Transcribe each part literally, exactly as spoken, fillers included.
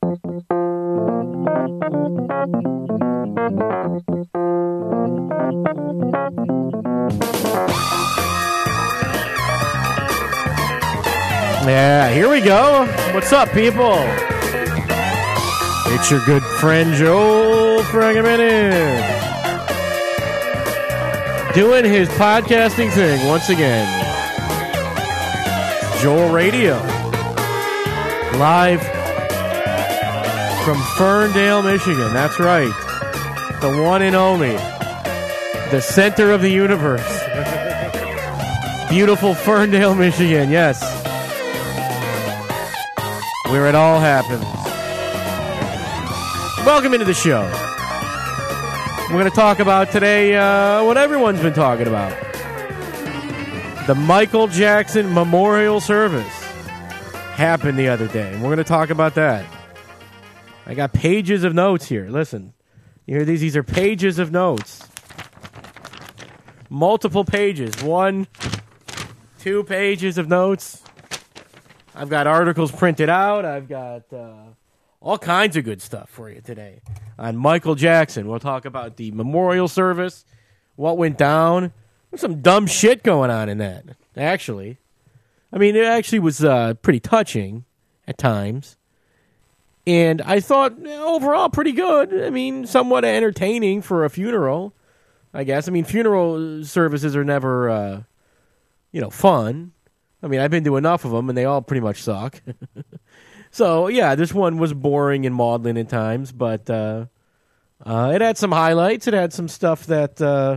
Yeah, here we go. What's up, people? It's your good friend Joel Fragaminute doing his podcasting thing once again. Joel Radio, live from Ferndale, Michigan. That's right, the one and only, the center of the universe. Beautiful Ferndale, Michigan. Yes. Where it all happens. Welcome into the show. We're going to talk about today uh, what everyone's been talking about. The Michael Jackson Memorial Service happened the other day. And we're going to talk about that. I got pages of notes here. Listen. You hear these? These are pages of notes. Multiple pages. One, two pages of notes. I've got articles printed out. I've got uh, all kinds of good stuff for you today on Michael Jackson. We'll talk about the memorial service, what went down. There's some dumb shit going on in that, actually. I mean, it actually was uh, pretty touching at times. And I thought, overall, pretty good. I mean, somewhat entertaining for a funeral, I guess. I mean, funeral services are never, uh, you know, fun. I mean, I've been to enough of them, and they all pretty much suck. So, yeah, this one was boring and maudlin at times, but uh, uh, it had some highlights. It had some stuff that uh,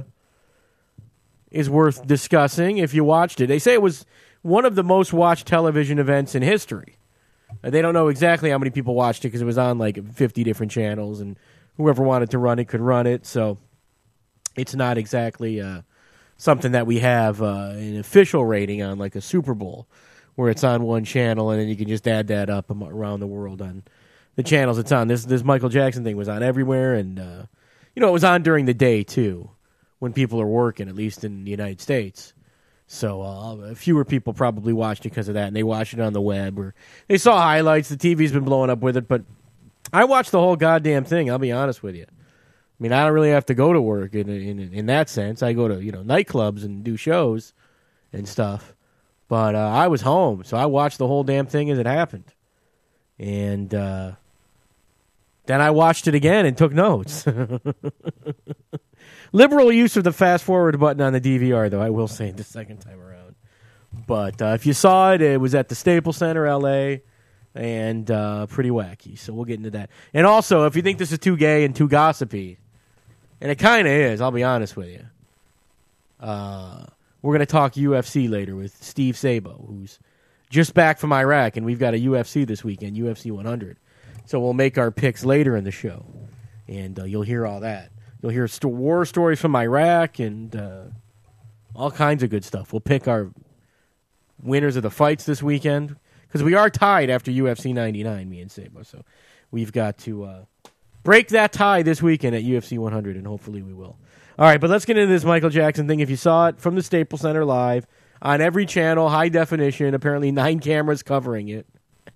is worth discussing if you watched it. They say it was one of the most watched television events in history. Uh, they don't know exactly how many people watched it because it was on like fifty different channels, and whoever wanted to run it could run it. So it's not exactly Uh, something that we have uh, an official rating on, like a Super Bowl, where it's on one channel and then you can just add that up around the world on the channels it's on. This this Michael Jackson thing was on everywhere, and uh, you know, it was on during the day too, when people are working, at least in the United States. So uh, fewer people probably watched it because of that, and they watched it on the web or they saw highlights. The T V's been blowing up with it, but I watched the whole goddamn thing. I'll be honest with you. I mean, I don't really have to go to work in, in in that sense. I go to, you know, nightclubs and do shows and stuff. But uh, I was home, so I watched the whole damn thing as it happened. And uh, then I watched it again and took notes. Liberal use of the fast-forward button on the D V R, though, I will say, the second time around. But uh, if you saw it, it was at the Staples Center, L A, and uh, pretty wacky. So we'll get into that. And also, if you think this is too gay and too gossipy, and it kind of is, I'll be honest with you. Uh, we're going to talk U F C later with Steve Sabo, who's just back from Iraq, and we've got a U F C this weekend, U F C one hundred. So we'll make our picks later in the show, and uh, you'll hear all that. You'll hear st- war stories from Iraq and uh, all kinds of good stuff. We'll pick our winners of the fights this weekend, because we are tied after U F C ninety-nine, me and Sabo. So we've got to uh, break that tie this weekend at U F C one hundred, and hopefully we will. All right, but let's get into this Michael Jackson thing. If you saw it from the Staples Center live, on every channel, high definition, apparently nine cameras covering it.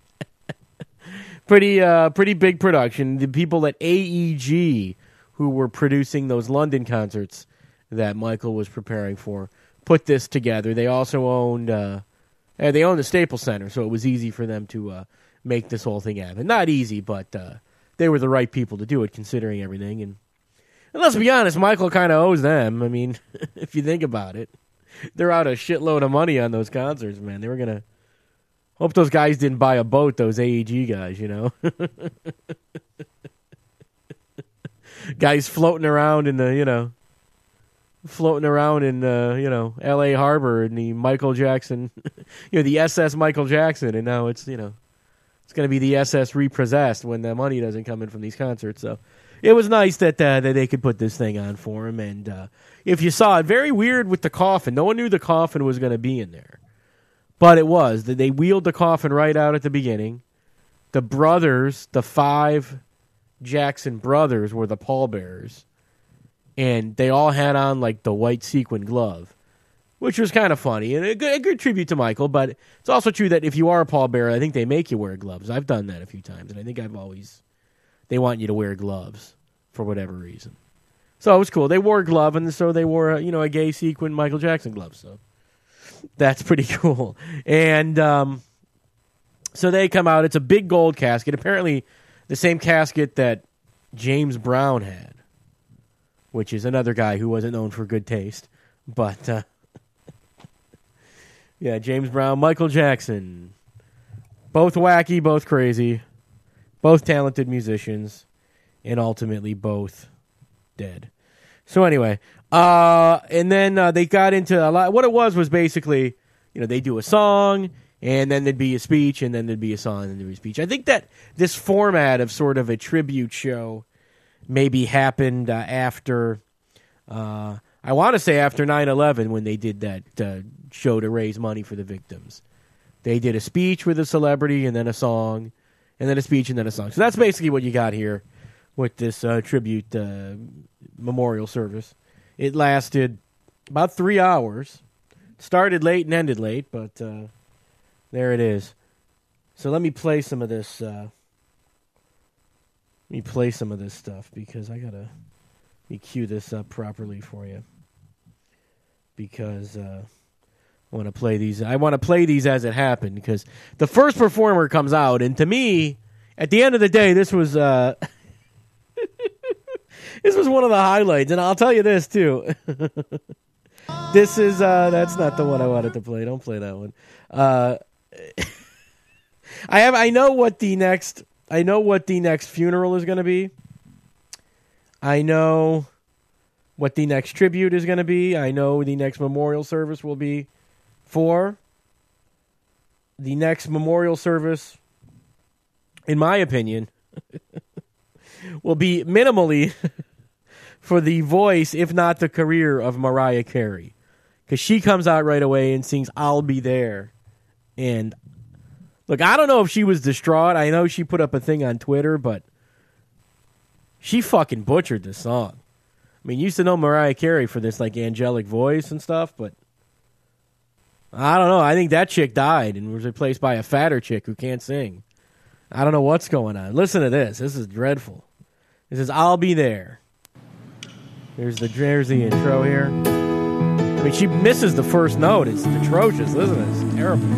pretty uh, pretty big production. The people at A E G, who were producing those London concerts that Michael was preparing for, put this together. They also owned... Uh, And they own the Staples Center, so it was easy for them to uh, make this whole thing happen. Not easy, but uh, they were the right people to do it, considering everything. And, and let's be honest, Michael kind of owes them. I mean, if you think about it, they're out a shitload of money on those concerts, man. They were going to... Hope those guys didn't buy a boat, those A E G guys, you know? Guys floating around in the, you know... floating around in, uh, you know, L A Harbor in the Michael Jackson, you know, the S S Michael Jackson, and now it's, you know, it's going to be the S S Repossessed when the money doesn't come in from these concerts. So it was nice that uh, that they could put this thing on for him. And uh, if you saw it, very weird with the coffin. No one knew the coffin was going to be in there, but it was. They wheeled the coffin right out at the beginning. The brothers, the five Jackson brothers, were the pallbearers. And they all had on, like, the white sequin glove. which was kind of funny and a good, a good tribute to Michael. But it's also true that if you are a pallbearer, I think they make you wear gloves. I've done that a few times, and I think I've always they want you to wear gloves for whatever reason. So it was cool. They wore a glove, and so they wore a, you know a gay sequin Michael Jackson glove. So that's pretty cool. And um, so they come out. It's a big gold casket. Apparently, the same casket that James Brown had, which is another guy who wasn't known for good taste. But, uh, yeah, James Brown, Michael Jackson. Both wacky, both crazy, both talented musicians, and ultimately both dead. So anyway, uh, and then uh, they got into a lot. What it was was basically, you know, they do a song, and then there'd be a speech, and then there'd be a song, and then there'd be a speech. I think that this format of sort of a tribute show maybe happened uh, after, uh, I want to say after nine eleven when they did that uh, show to raise money for the victims. They did a speech with a celebrity, and then a song, and then a speech, and then a song. So that's basically what you got here with this uh, tribute uh, memorial service. It lasted about three hours. Started late and ended late, but uh, there it is. So let me play some of this. Uh, let me play some of this stuff because I gotta let me cue this up properly for you. Because uh, I want to play these. I want to play these as it happened because the first performer comes out, and to me, at the end of the day, this was. Uh, This was one of the highlights, and I'll tell you this, too. This is, uh, that's not the one I wanted to play. Don't play that one. Uh, I have, I know what the next, I know what the next funeral is going to be. I know what the next tribute is going to be. I know the next memorial service will be for. The next memorial service, in my opinion, will be minimally for the voice, if not the career, of Mariah Carey. Because she comes out right away and sings I'll Be There. And, look, I don't know if she was distraught. I know she put up a thing on Twitter, but she fucking butchered this song. I mean, you used to know Mariah Carey for this, like, angelic voice and stuff, but I don't know. I think that chick died and was replaced by a fatter chick who can't sing. I don't know what's going on. Listen to this. This is dreadful. This is I'll Be There. There's the, there's the intro here. I mean, she misses the first note. It's atrocious. Listen to this. It's terrible.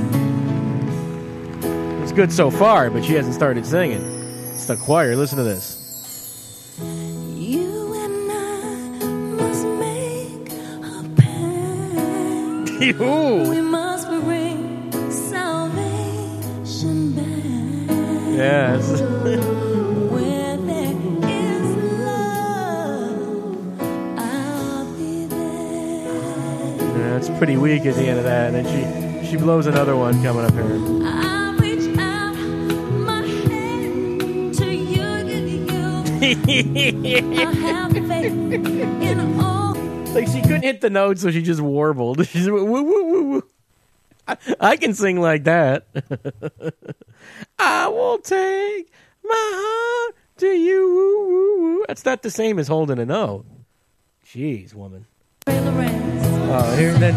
It's good so far, but she hasn't started singing. It's the choir. Listen to this. You and I must make a pact. We must bring salvation back. Yes. Where there is love, I'll be there. Yeah, it's pretty weak at the end of that. And then she, she blows another one coming up here. I reach out my hand to you, you, you. I have faith in all. Like she couldn't hit the notes, so she just warbled. She's woo woo woo woo. I, I can sing like that. I will take my heart to you. Woo, woo, woo. That's not the same as holding a note. Jeez, woman. Oh, here and then,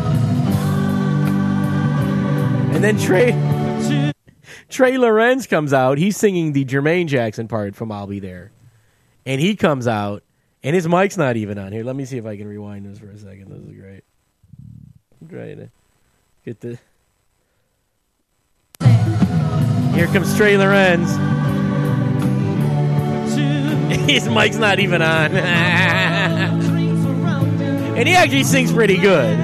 and then Trey Trey Lorenz comes out. He's singing the Jermaine Jackson part from "I'll Be There," and he comes out, and his mic's not even on here. Let me see if I can rewind this for a second. This is great. I'm trying to get the. Here comes Trey Lorenz. His mic's not even on. And he actually sings pretty good.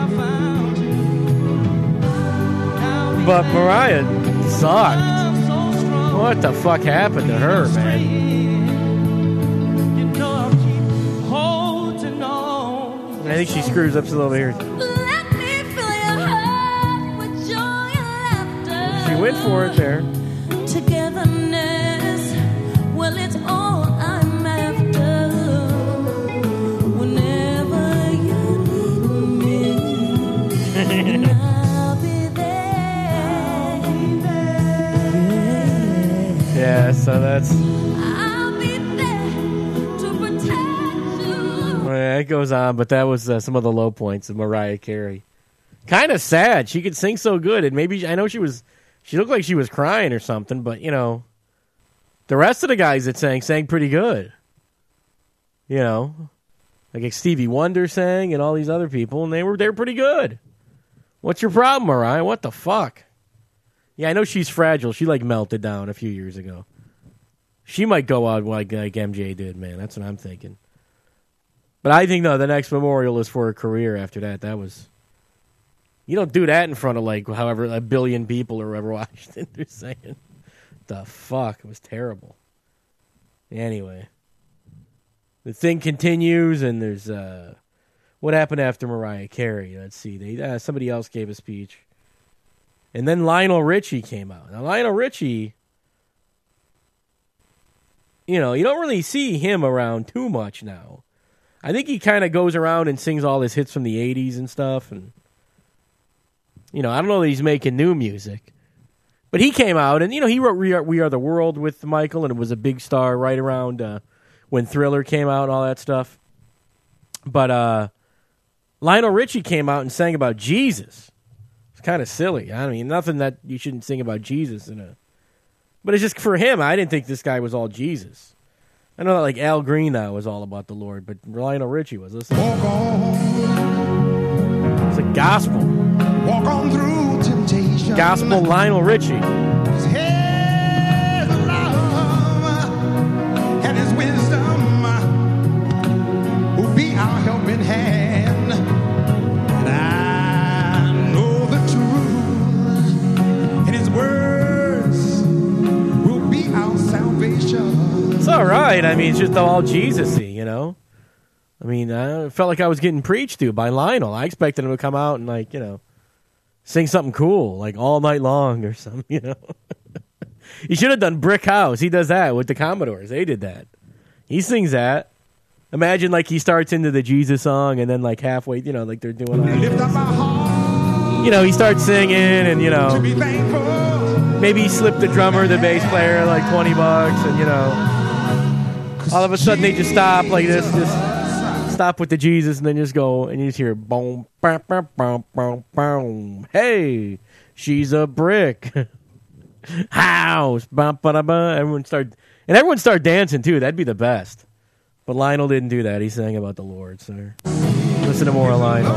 But Mariah sucked. What the fuck happened to her, man? I think she screws up a little bit here. Let me fill your heart with joy and laughter. She went for it there. Togetherness, well, it's all I'm after. Whenever you need me, I'll be there. Yeah, so that's. I'll be there to protect you. Yeah, it goes on, but that was uh, some of the low points of Mariah Carey. Kind of sad. She could sing so good, and maybe I know she was. She looked like she was crying or something, but you know, the rest of the guys that sang sang pretty good. You know, like Stevie Wonder sang, and all these other people, and they were they were pretty good. What's your problem, Mariah? What the fuck? Yeah, I know she's fragile. She like melted down a few years ago. She might go out like like M J did, man. That's what I'm thinking. But I think no, the next memorial is for her career. After that, that was. You don't do that in front of, like, however, a billion people or whoever watched it. They're saying, the fuck? It was terrible. Anyway. The thing continues, and there's, uh, what happened after Mariah Carey? Let's see. They uh, somebody else gave a speech. And then Lionel Richie came out. Now, Lionel Richie, you know, you don't really see him around too much now. I think he kind of goes around and sings all his hits from the eighties and stuff, and you know, I don't know that he's making new music. But he came out, and, you know, he wrote We Are, we Are the World with Michael, and it was a big star right around uh, when Thriller came out and all that stuff. But uh, Lionel Richie came out and sang about Jesus. It's kind of silly. I mean, nothing that you shouldn't sing about Jesus in a... But it's just for him, I didn't think this guy was all Jesus. I know that, like, Al Green now was all about the Lord, but Lionel Richie was. Listen. Walk on. It's a gospel. Walk on through temptation. Gospel Lionel Richie. His head of love and his wisdom will be our helping hand. And I know the truth, and his words will be our salvation. It's all right. I mean, it's just all Jesus-y, you know? I mean, I felt like I was getting preached to by Lionel. I expected him to come out and, like, you know, sing something cool, like All Night Long or something, you know. He should have done Brick House. He does that with the Commodores. They did that. He sings that. Imagine, like, he starts into the Jesus song and then, like, halfway, you know, like they're doing all Lift up our heart. You know, he starts singing and, you know, To be thankful. maybe he slipped the drummer, the bass player, like twenty bucks and, you know, all of a sudden they just stop like this, just stop with the Jesus and then just go and you just hear boom, boom, boom, boom, boom, boom. Hey, she's a brick house. Bum, ba, da, ba. Everyone start and everyone start dancing too. That'd be the best. But Lionel didn't do that. He sang about the Lord. So listen to more of Lionel.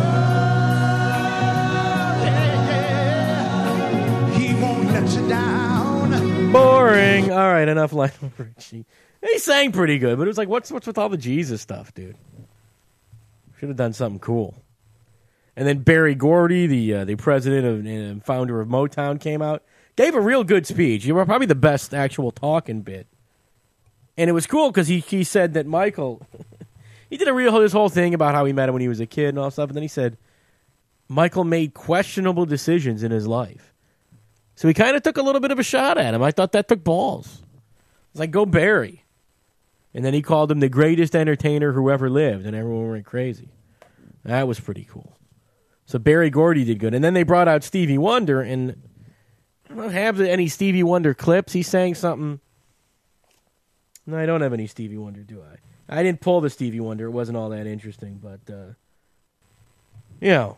He won't let you down. Boring. All right, enough Lionel Richie. He sang pretty good, but it was like, what's what's with all the Jesus stuff, dude? Should have done something cool. And then Barry Gordy, the uh, the president of, and founder of Motown, came out, gave a real good speech. You were probably the best actual talking bit. And it was cool because he, he said that Michael, he did a real his whole thing about how he met him when he was a kid and all stuff. And then he said Michael made questionable decisions in his life. So he kind of took a little bit of a shot at him. I thought that took balls. It's like, go Barry. And then he called him the greatest entertainer who ever lived, and everyone went crazy. That was pretty cool. So Barry Gordy did good. And then they brought out Stevie Wonder, and I don't have any Stevie Wonder clips. He sang something. No, I don't have any Stevie Wonder, do I? I didn't pull the Stevie Wonder. It wasn't all that interesting, but, uh, you know,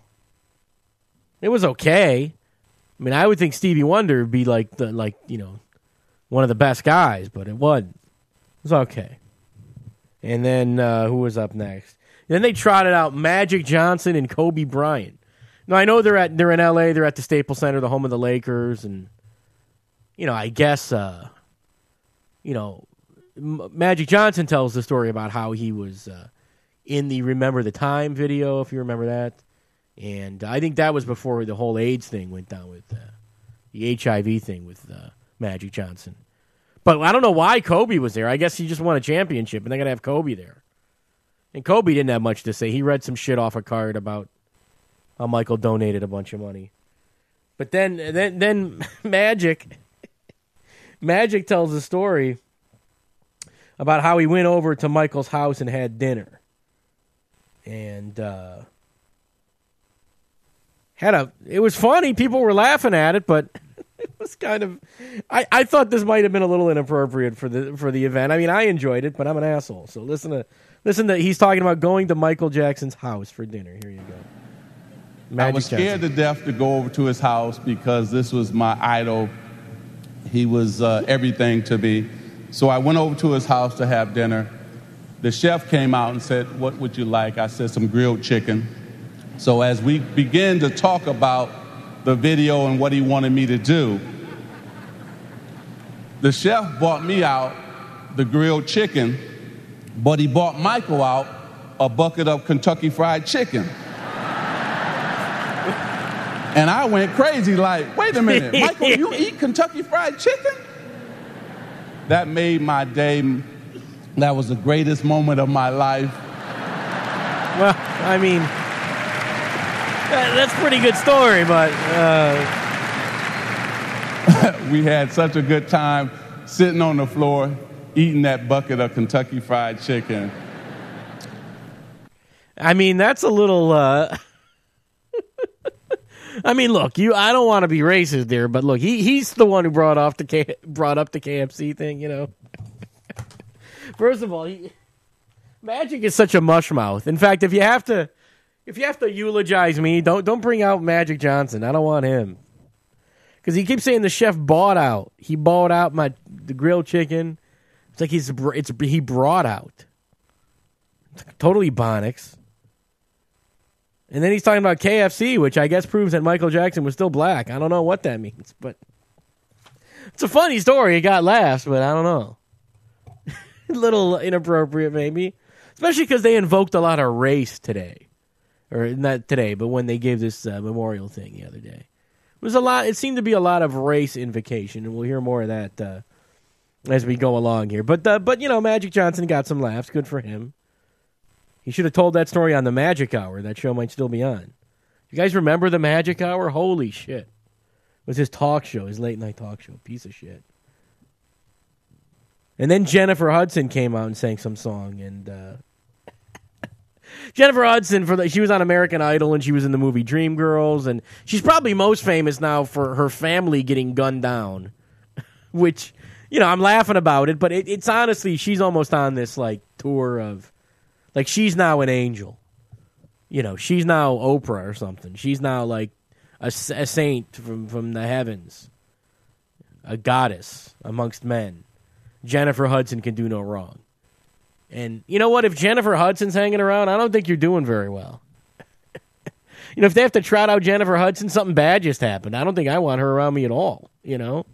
it was okay. I mean, I would think Stevie Wonder would be like, the like you know, one of the best guys, but it wasn't. It was okay. And then uh, who was up next? Then they trotted out Magic Johnson and Kobe Bryant. Now I know they're at they're in L A. They're at the Staples Center, the home of the Lakers, and you know I guess uh, you know M- Magic Johnson tells the story about how he was uh, in the Remember the Time video, if you remember that, and I think that was before the whole AIDS thing went down with uh, the H I V thing with uh, Magic Johnson. But I don't know why Kobe was there. I guess he just won a championship, and they're going to have Kobe there. And Kobe didn't have much to say. He read some shit off a card about how Michael donated a bunch of money. But then then, then Magic, Magic tells a story about how he went over to Michael's house and had dinner. And uh, had a. It was funny. People were laughing at it, but was kind of, I, I thought this might have been a little inappropriate for the for the event. I mean, I enjoyed it, but I'm an asshole. So listen to listen to he's talking about going to Michael Jackson's house for dinner. Here you go. Magic I was scared Johnson. to death to go over to his house because this was my idol. He was uh, everything to me. So I went over to his house to have dinner. The chef came out and said, "What would you like?" I said, "Some grilled chicken." So as we began to talk about the video and what he wanted me to do, the chef bought me out the grilled chicken, but he bought Michael out a bucket of Kentucky Fried Chicken. And I went crazy like, wait a minute, Michael, you eat Kentucky Fried Chicken? That made my day. That was the greatest moment of my life. Well, I mean, that, that's a pretty good story, but... Uh... We had such a good time sitting on the floor, eating that bucket of Kentucky Fried Chicken. I mean, that's a little... Uh... I mean, look, you. I don't want to be racist there, but look, he he's the one who brought off the K, brought up the K F C thing, you know. First of all, he, Magic is such a mush mouth. In fact, if you have to, if you have to eulogize me, don't don't bring out Magic Johnson. I don't want him because he keeps saying the chef bought out. He bought out my the grilled chicken. It's like he's it's he brought out. It's totally Bonix. And then he's talking about K F C, which I guess proves that Michael Jackson was still black. I don't know what that means, but it's a funny story. It got laughs, but I don't know. A little inappropriate, maybe. Especially because they invoked a lot of race today. Or not today, but when they gave this uh, memorial thing the other day. It was a lot. It seemed to be a lot of race invocation, and we'll hear more of that uh, as we go along here. But, uh, but you know, Magic Johnson got some laughs. Good for him. He should have told that story on the Magic Hour. That show might still be on. You guys remember the Magic Hour? Holy shit. It was his talk show, his late night talk show. Piece of shit. And then Jennifer Hudson came out and sang some song. And uh, Jennifer Hudson, for the, she was on American Idol and she was in the movie Dreamgirls. And she's probably most famous now for her family getting gunned down. Which, you know, I'm laughing about it. But it, it's honestly, she's almost on this like tour of... Like, she's now an angel. You know, she's now Oprah or something. She's now, like, a, a saint from, from the heavens. A goddess amongst men. Jennifer Hudson can do no wrong. And you know what? If Jennifer Hudson's hanging around, I don't think you're doing very well. You know, if they have to trot out Jennifer Hudson, something bad just happened. I don't think I want her around me at all, you know?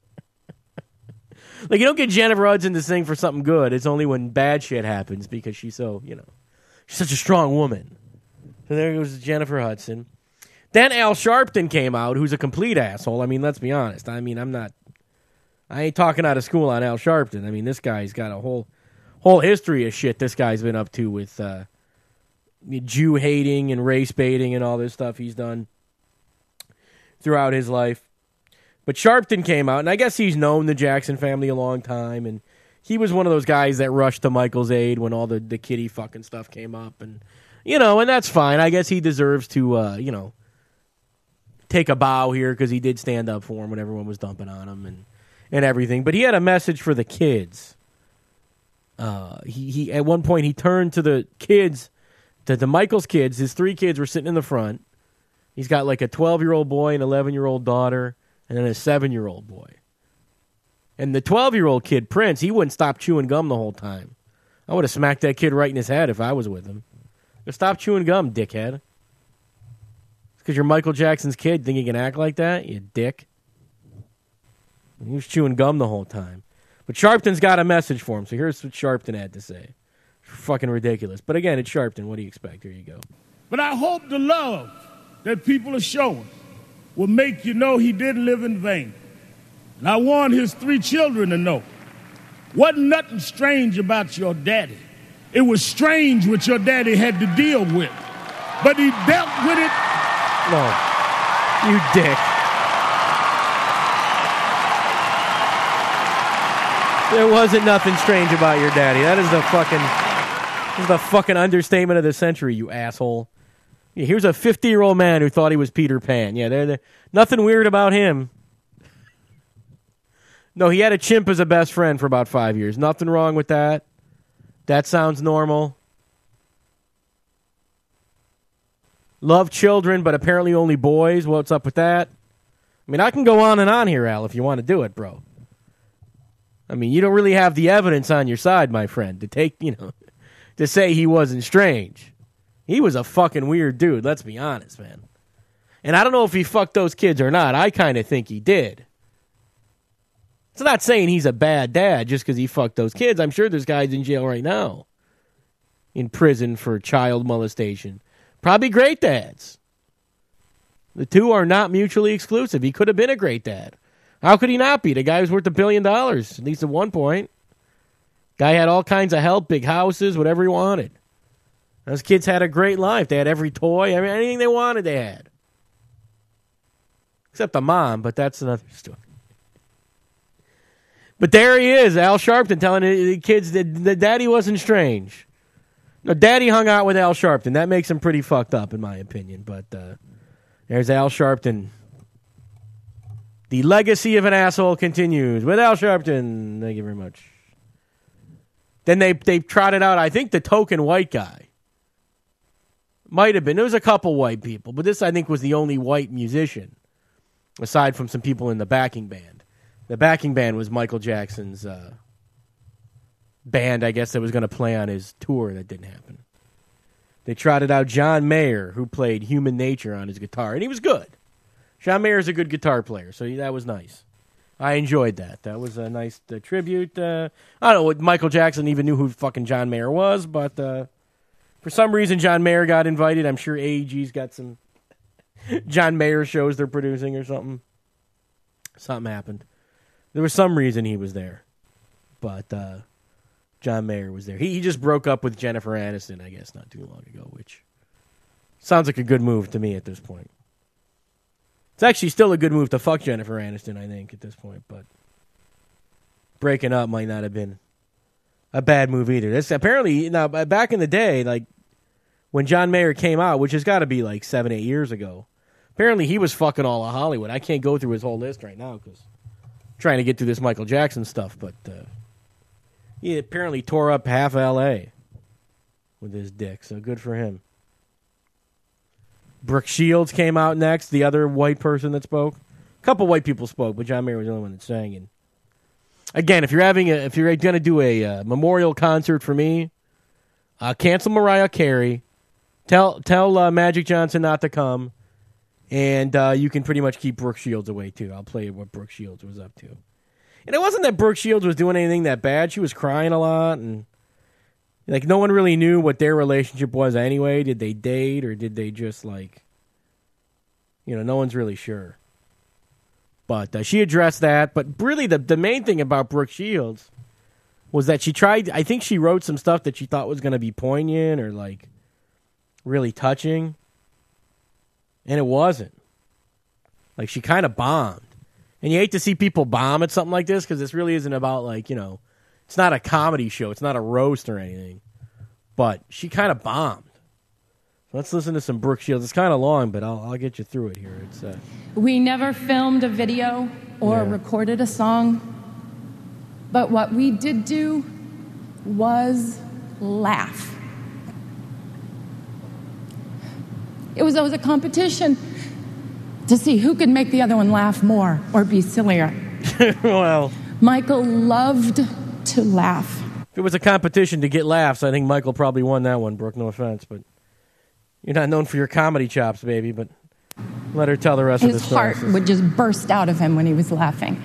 Like, you don't get Jennifer Hudson to sing for something good. It's only when bad shit happens because she's so, you know, she's such a strong woman. So there goes Jennifer Hudson. Then Al Sharpton came out, who's a complete asshole. I mean, let's be honest. I mean, I'm not, I ain't talking out of school on Al Sharpton. I mean, this guy's got a whole, whole history of shit this guy's been up to with uh, Jew hating and race baiting and all this stuff he's done throughout his life. But Sharpton came out, and I guess he's known the Jackson family a long time, and he was one of those guys that rushed to Michael's aid when all the, the kitty fucking stuff came up, and, you know, and that's fine. I guess he deserves to, uh, you know, take a bow here because he did stand up for him when everyone was dumping on him and, and everything. But he had a message for the kids. Uh, he, he at one point, he turned to the kids, to the Michael's kids. His three kids were sitting in the front. He's got like a twelve-year-old boy, an eleven-year-old daughter, and then a seven-year-old boy. And the twelve-year-old kid, Prince, he wouldn't stop chewing gum the whole time. I would have smacked that kid right in his head if I was with him. Just stop chewing gum, dickhead. Because you're Michael Jackson's kid, think you can act like that? You dick. He was chewing gum the whole time. But Sharpton's got a message for him, so here's what Sharpton had to say. Fucking ridiculous. But again, it's Sharpton. What do you expect? Here you go. But I hope the love that people are showing will make you know he didn't live in vain. And I want his three children to know, wasn't nothing strange about your daddy. It was strange what your daddy had to deal with. But he dealt with it. No, you dick. There wasn't nothing strange about your daddy. That is the fucking, that is the fucking understatement of the century, you asshole. Here's a fifty-year-old man who thought he was Peter Pan. Yeah, there, nothing weird about him. No, he had a chimp as a best friend for about five years. Nothing wrong with that. That sounds normal. Love children, but apparently only boys. What's up with that? I mean, I can go on and on here, Al, if you want to do it, bro. I mean, you don't really have the evidence on your side, my friend, to take, you know, to say he wasn't strange. He was a fucking weird dude, let's be honest, man. And I don't know if he fucked those kids or not. I kind of think he did. It's not saying he's a bad dad just because he fucked those kids. I'm sure there's guys in jail right now in prison for child molestation. Probably great dads. The two are not mutually exclusive. He could have been a great dad. How could he not be? The guy was worth a billion dollars, at least at one point. Guy had all kinds of help, big houses, whatever he wanted. Those kids had a great life. They had every toy, I mean, anything they wanted, they had. Except the mom, but that's another story. But there he is, Al Sharpton, telling the kids that the daddy wasn't strange. No, daddy hung out with Al Sharpton. That makes him pretty fucked up, in my opinion. But uh, there's Al Sharpton. The legacy of an asshole continues with Al Sharpton. Thank you very much. Then they they trotted out, I think, the token white guy. Might have been. There was a couple white people, but this, I think, was the only white musician, aside from some people in the backing band. The backing band was Michael Jackson's uh, band, I guess, that was going to play on his tour that didn't happen. They trotted out John Mayer, who played Human Nature on his guitar, and he was good. John Mayer's a good guitar player, so that was nice. I enjoyed that. That was a nice uh, tribute. Uh, I don't know what Michael Jackson even knew who fucking John Mayer was, but uh, for some reason John Mayer got invited. I'm sure A E G's got some John Mayer shows they're producing or something. Something happened. There was some reason he was there, but uh, John Mayer was there. He, he just broke up with Jennifer Aniston, I guess, not too long ago, which sounds like a good move to me at this point. It's actually still a good move to fuck Jennifer Aniston, I think, at this point, but breaking up might not have been a bad move either. This apparently, now, back in the day, like, when John Mayer came out, which has got to be like seven, eight years ago, apparently he was fucking all of Hollywood. I can't go through his whole list right now because I'm trying to get through this Michael Jackson stuff, but uh, he apparently tore up half L A with his dick, so good for him. Brooke Shields came out next, the other white person that spoke. A couple white people spoke, but John Mayer was the only one that sang. And again, if you're having a, if you're going to do a uh, memorial concert for me, uh, cancel Mariah Carey. Tell tell uh, Magic Johnson not to come, and uh, you can pretty much keep Brooke Shields away too. I'll play what Brooke Shields was up to. And it wasn't that Brooke Shields was doing anything that bad. She was crying a lot, and like no one really knew what their relationship was anyway. Did they date or did they just like, you know, no one's really sure. But uh, she addressed that. But really the, the main thing about Brooke Shields was that she tried, I think she wrote some stuff that she thought was going to be poignant or like really touching. And it wasn't. Like she kind of bombed. And you hate to see people bomb at something like this because this really isn't about like, you know, it's not a comedy show. It's not a roast or anything. But she kind of bombed. So let's listen to some Brooke Shields. It's kind of long, but I'll, I'll get you through it here. It's uh... We never filmed a video or Yeah. recorded a song. But what we did do was laugh. It was always a competition to see who could make the other one laugh more or be sillier. Well, Michael loved to laugh. if it was a competition to get laughs, I think Michael probably won that one, Brooke. No offense, but you're not known for your comedy chops, baby, but let her tell the rest of the His story. heart would just burst out of him when he was laughing.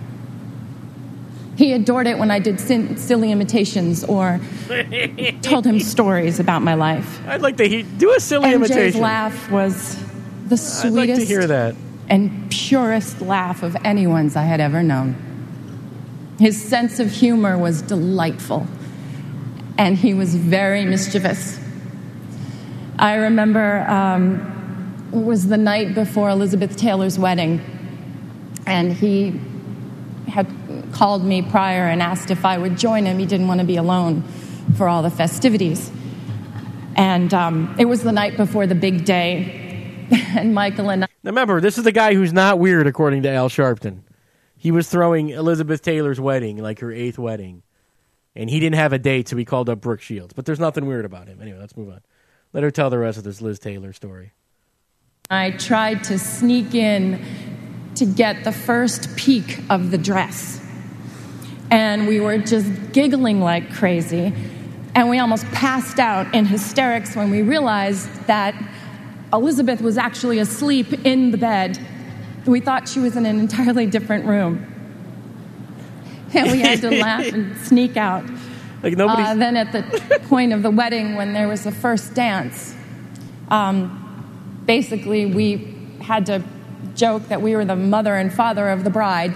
He adored it when I did sin- silly imitations or told him stories about my life. I'd like to he- do a silly M J's imitation. laugh was the I'd sweetest like to hear that. and purest laugh of anyone's I had ever known. His sense of humor was delightful, and he was very mischievous. I remember um, it was the night before Elizabeth Taylor's wedding, and he had called me prior and asked if I would join him. He didn't want to be alone for all the festivities. And um, it was the night before the big day, and Michael and I... Now remember, this is the guy who's not weird, according to Al Sharpton. he was throwing Elizabeth Taylor's wedding, like her eighth wedding. And he didn't have a date, so he called up Brooke Shields. But there's nothing weird about him. Anyway, let's move on. Let her tell the rest of this Liz Taylor story. I tried to sneak in to get the first peek of the dress. And we were just giggling like crazy. And we almost passed out in hysterics when we realized that Elizabeth was actually asleep in the bed. We thought she was in an entirely different room. And we had to laugh and sneak out. Like nobody. Uh, then at the point of the wedding, when there was the first dance, um, basically we had to joke that we were the mother and father of the bride.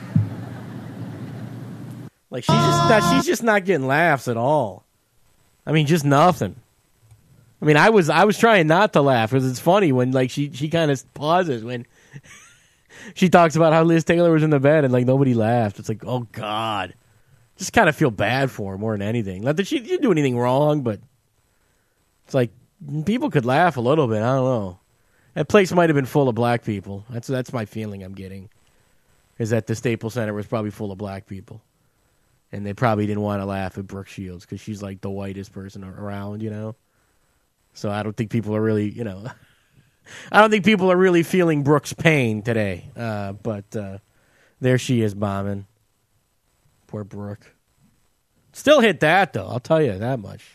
Like she's just not, she's just not getting laughs at all. I mean, just nothing. I mean, I was I was trying not to laugh because it's funny when like she she kind of pauses when. She talks about how Liz Taylor was in the bed and like nobody laughed. It's like, oh God, just kind of feel bad for her more than anything. Not that she didn't do anything wrong, but it's like people could laugh a little bit. I don't know. That place might have been full of black people. That's that's my feeling. I'm getting is that the Staples Center was probably full of black people, and they probably didn't want to laugh at Brooke Shields because she's like the whitest person around, you know. So I don't think people are really, you know. I don't think people are really feeling Brooke's pain today, uh, but uh, there she is bombing. Poor Brooke. Still hit that, though, I'll tell you that much.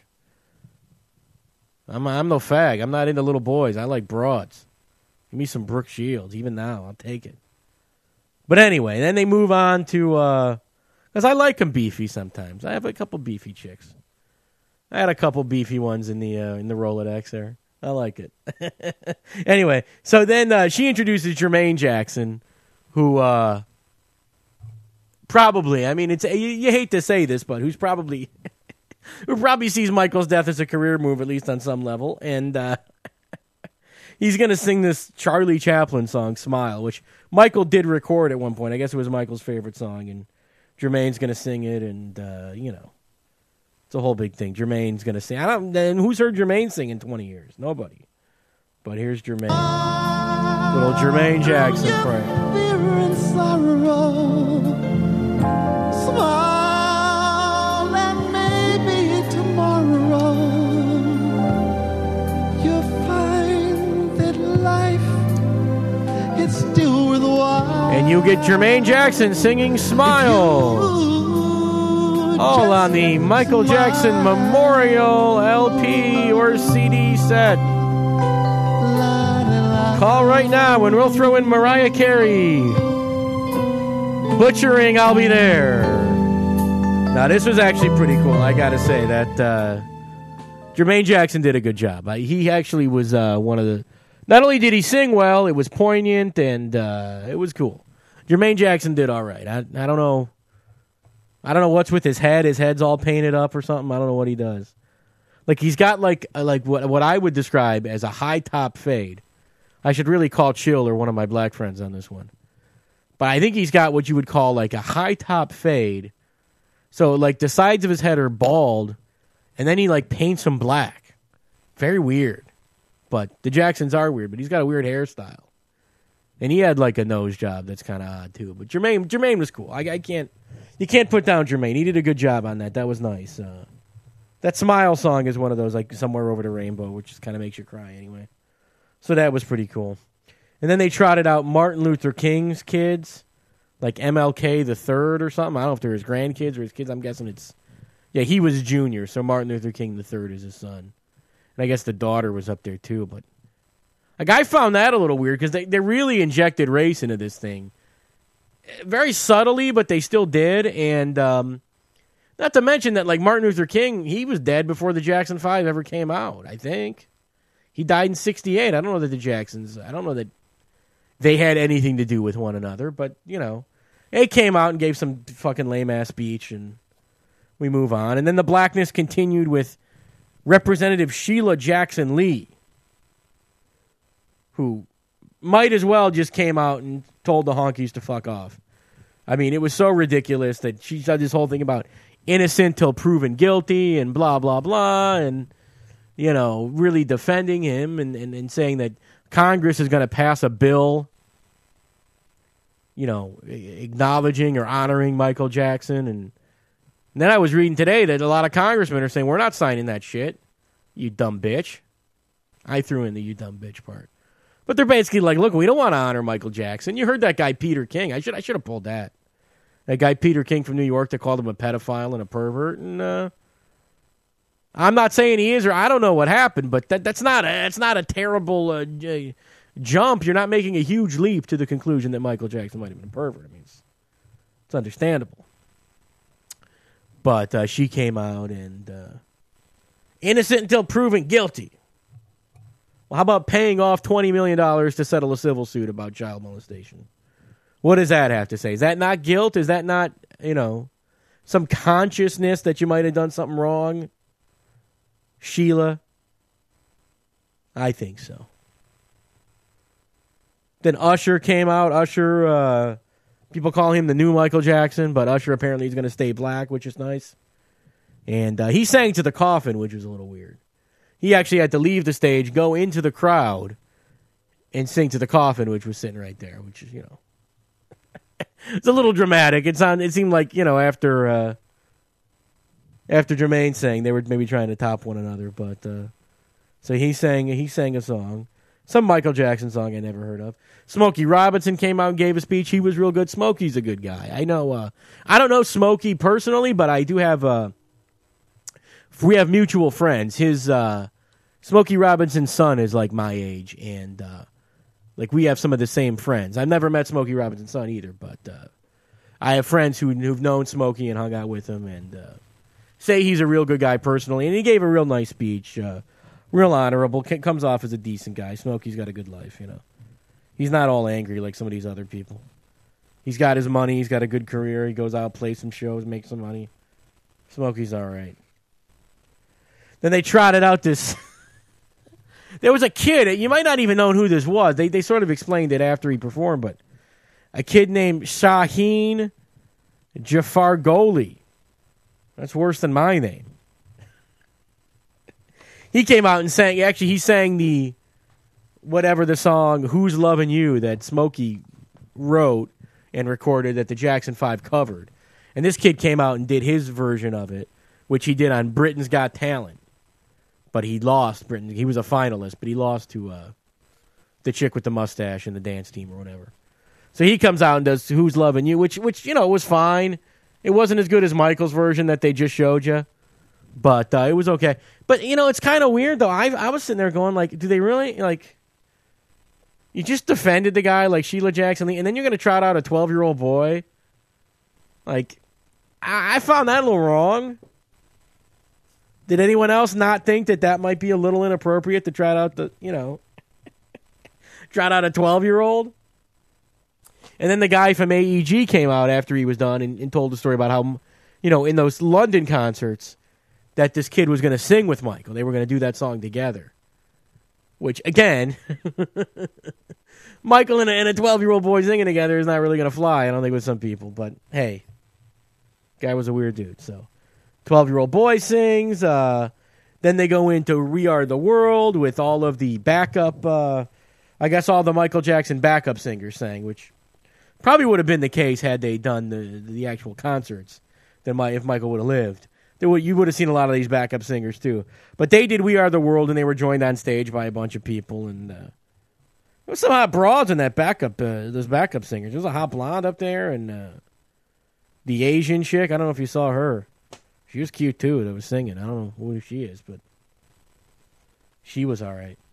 I'm, I'm no fag. I'm not into little boys. I like broads. Give me some Brooke Shields. Even now, I'll take it. But anyway, then they move on to... Because uh, I like them beefy sometimes. I have a couple beefy chicks. I had a couple beefy ones in the uh, in the Rolodex there. I like it. Anyway, so then uh, she introduces Jermaine Jackson, who uh, probably, I mean, it's you, you hate to say this, but who's probably, who probably sees Michael's death as a career move, at least on some level, and uh, he's going to sing this Charlie Chaplin song, Smile, which Michael did record at one point. I guess it was Michael's favorite song, and Jermaine's going to sing it, and, uh, you know. It's a whole big thing. Jermaine's going to sing. I don't. Then who's heard Jermaine sing in twenty years? Nobody. But here's Jermaine. Little Jermaine Jackson pray. Fear and sorrow. Smile and maybe tomorrow you'll find that life is still worthwhile. And you get Jermaine Jackson singing Smile. All on the Michael Jackson Memorial L P or C D set. Call right now and we'll throw in Mariah Carey. Butchering, I'll be there. Now, this was actually pretty cool. I got to say that uh, Jermaine Jackson did a good job. Uh, he actually was uh, one of the... Not only did he sing well, it was poignant and uh, it was cool. Jermaine Jackson did all right. I, I don't know... I don't know what's with his head. His head's all painted up or something. I don't know what he does. Like he's got like uh, like what what I would describe as a high top fade. I should really call Chill or one of my black friends on this one. But I think he's got what you would call like a high top fade. So like the sides of his head are bald, and then he like paints them black. Very weird. But the Jacksons are weird. But he's got a weird hairstyle, and he had like a nose job that's kind of odd too. But Jermaine Jermaine was cool. I, I can't. You can't put down Jermaine. He did a good job on that. That was nice. Uh, that Smile song is one of those, like Somewhere Over the Rainbow, which just kind of makes you cry anyway. So that was pretty cool. And then they trotted out Martin Luther King's kids, like M L K the third or something. I don't know if they're his grandkids or his kids. I'm guessing it's... Yeah, he was junior, so Martin Luther King the third is his son. And I guess the daughter was up there too. But like, I found that a little weird because they, they really injected race into this thing. Very subtly, but they still did. And um, not to mention that, like, Martin Luther King, he was dead before the Jackson five ever came out, I think. He died in sixty-eight. I don't know that the Jacksons, I don't know that they had anything to do with one another, but, you know, they came out and gave some fucking lame-ass speech, and we move on. And then the blackness continued with Representative Sheila Jackson Lee, who might as well just came out and told the honkies to fuck off. I mean, it was so ridiculous that she said this whole thing about innocent till proven guilty and blah, blah, blah, and, you know, really defending him and, and, and saying that Congress is going to pass a bill you know, acknowledging or honoring Michael Jackson. And, and then I was reading today that a lot of congressmen are saying, we're not signing that shit, you dumb bitch. I threw in the you dumb bitch part. But they're basically like, look, we don't want to honor Michael Jackson. You heard that guy Peter King. I should I should have pulled that. That guy Peter King from New York that called him a pedophile and a pervert. And uh, I'm not saying he is, or I don't know what happened, but that that's not a, that's not a terrible uh, j- jump. You're not making a huge leap to the conclusion that Michael Jackson might have been a pervert. I mean, it's, it's understandable. But uh, she came out and uh, innocent until proven guilty. Well, how about paying off twenty million dollars to settle a civil suit about child molestation? What does that have to say? Is that not guilt? Is that not, you know, some consciousness that you might have done something wrong? Sheila? I think so. Then Usher came out. Usher, uh, people call him the new Michael Jackson, but Usher apparently is going to stay black, which is nice. And uh, he sang to the coffin, which was a little weird. He actually had to leave the stage, go into the crowd, and sing to the coffin, which was sitting right there, which is, you know, it's a little dramatic. It's on. It seemed like, you know, after uh, after Jermaine sang, they were maybe trying to top one another. But uh, so he sang. He sang a song, some Michael Jackson song I never heard of. Smokey Robinson came out and gave a speech. He was real good. Smokey's a good guy. I know. Uh, I don't know Smokey personally, but I do have. Uh, we have mutual friends. His uh, Smokey Robinson's son is like my age, and. Uh, Like, we have some of the same friends. I've never met Smokey Robinson's son either, but uh, I have friends who, who've known Smokey and hung out with him and uh, say he's a real good guy personally. And he gave a real nice speech, uh, real honorable, comes off as a decent guy. Smokey's got a good life, you know. He's not all angry like some of these other people. He's got his money. He's got a good career. He goes out, plays some shows, makes some money. Smokey's all right. Then they trotted out this... There was a kid, you might not even know who this was. They they sort of explained it after he performed, but a kid named Shaheen Jafar Goli. That's worse than my name. He came out and sang, actually he sang the, whatever the song, Who's Loving You, that Smokey wrote and recorded that the Jackson five covered. And this kid came out and did his version of it, which he did on Britain's Got Talent. But he lost. Britain. He was a finalist, but he lost to uh, the chick with the mustache and the dance team or whatever. So he comes out and does Who's Loving You, which, which you know, was fine. It wasn't as good as Michael's version that they just showed you, but uh, it was okay. But, you know, it's kind of weird, though. I I was sitting there going, like, do they really, like, you just defended the guy like Sheila Jackson Lee, and then you're going to trot out a twelve-year-old boy? Like, I, I found that a little wrong. Did anyone else not think that that might be a little inappropriate to trot out the, you know, trot out a twelve-year-old? And then the guy from A E G came out after he was done and, and told the story about how, you know, in those London concerts that this kid was going to sing with Michael. They were going to do that song together. Which, again, Michael and a, and a twelve-year-old boy singing together is not really going to fly, I don't think, with some people. But, hey, guy was a weird dude, so... twelve-year-old boy sings. Uh, then they go into We Are the World with all of the backup, uh, I guess all the Michael Jackson backup singers sang, which probably would have been the case had they done the the actual concerts. Then my, if Michael would have lived, there would, you would have seen a lot of these backup singers too. But they did We Are the World, and they were joined on stage by a bunch of people. And uh, there was some hot broads in that backup, uh, those backup singers. There was a hot blonde up there, and uh, the Asian chick. I don't know if you saw her. She was cute, too, that was singing. I don't know who she is, but she was all right.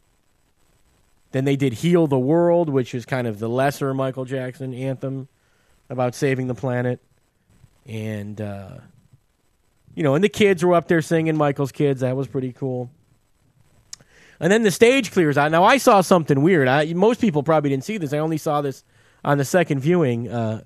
Then they did Heal the World, which is kind of the lesser Michael Jackson anthem about saving the planet. And, uh, you know, and the kids were up there singing Michael's Kids. That was pretty cool. And then the stage clears out. Now, I saw something weird. I, most people probably didn't see this. I only saw this on the second viewing. Uh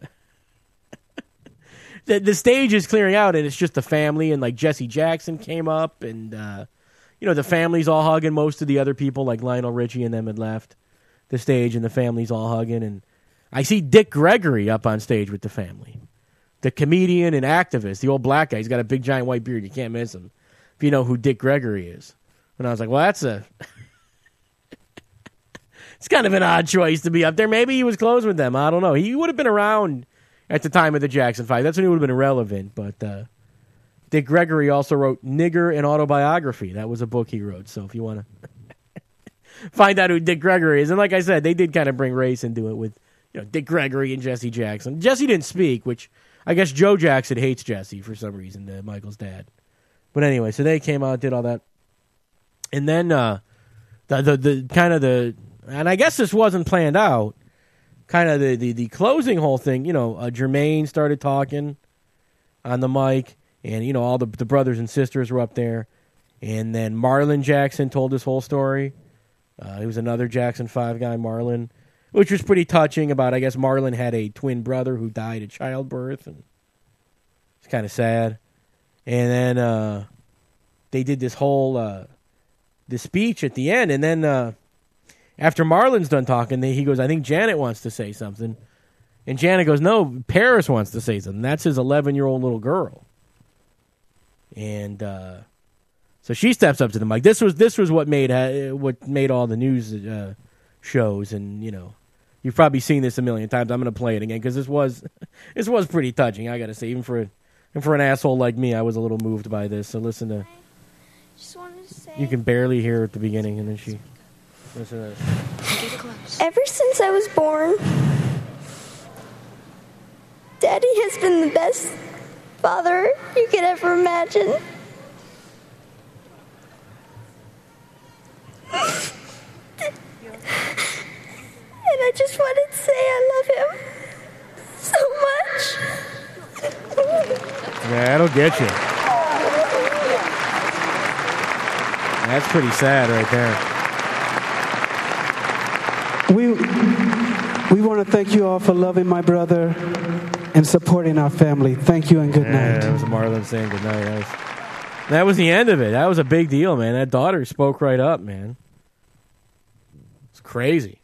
The, the stage is clearing out, and it's just the family, and, like, Jesse Jackson came up, and, uh, you know, the family's all hugging. Most of the other people, like Lionel Richie and them, had left the stage, and the family's all hugging. And I see Dick Gregory up on stage with the family, the comedian and activist, the old black guy. He's got a big, giant white beard. You can't miss him if you know who Dick Gregory is. And I was like, well, that's a... it's kind of an odd choice to be up there. Maybe he was close with them. I don't know. He would have been around at the time of the Jackson Five. That's when he would have been relevant. But uh, Dick Gregory also wrote Nigger, an Autobiography. That was a book he wrote. So if you want to find out who Dick Gregory is. And like I said, they did kind of bring race into it with you know Dick Gregory and Jesse Jackson. Jesse didn't speak, which I guess Joe Jackson hates Jesse for some reason, uh, Michael's dad. But anyway, so they came out, did all that. And then uh, the, the the kind of the, and I guess this wasn't planned out, kind of the, the, the closing whole thing, you know, uh, Jermaine started talking on the mic, and, you know, all the, the brothers and sisters were up there. And then Marlon Jackson told his whole story. Uh, he was another Jackson five guy, Marlon, which was pretty touching about, I guess, Marlon had a twin brother who died at childbirth, and it's kind of sad. And then uh, they did this whole uh, this speech at the end, and then uh, after Marlon's done talking, they, he goes, I think Janet wants to say something. And Janet goes, no, Paris wants to say something. That's his eleven-year-old little girl. And uh, so she steps up to the mic. This was this was what made uh, what made all the news uh, shows, and you know, you've probably seen this a million times. I'm going to play it again because this was this was pretty touching. I got to say, even for and for an asshole like me, I was a little moved by this. So listen to. Just wanted to say. You can barely hear her at the beginning, and then she. Listen to this. Ever since I was born, Daddy has been the best father you could ever imagine. And I just wanted to say I love him so much. Yeah, that'll get you. That's pretty sad right there. We we want to thank you all for loving my brother and supporting our family. Thank you and good yeah, night. That was Marlon saying good night. That was, that was the end of it. That was a big deal, man. That daughter spoke right up, man. It's crazy.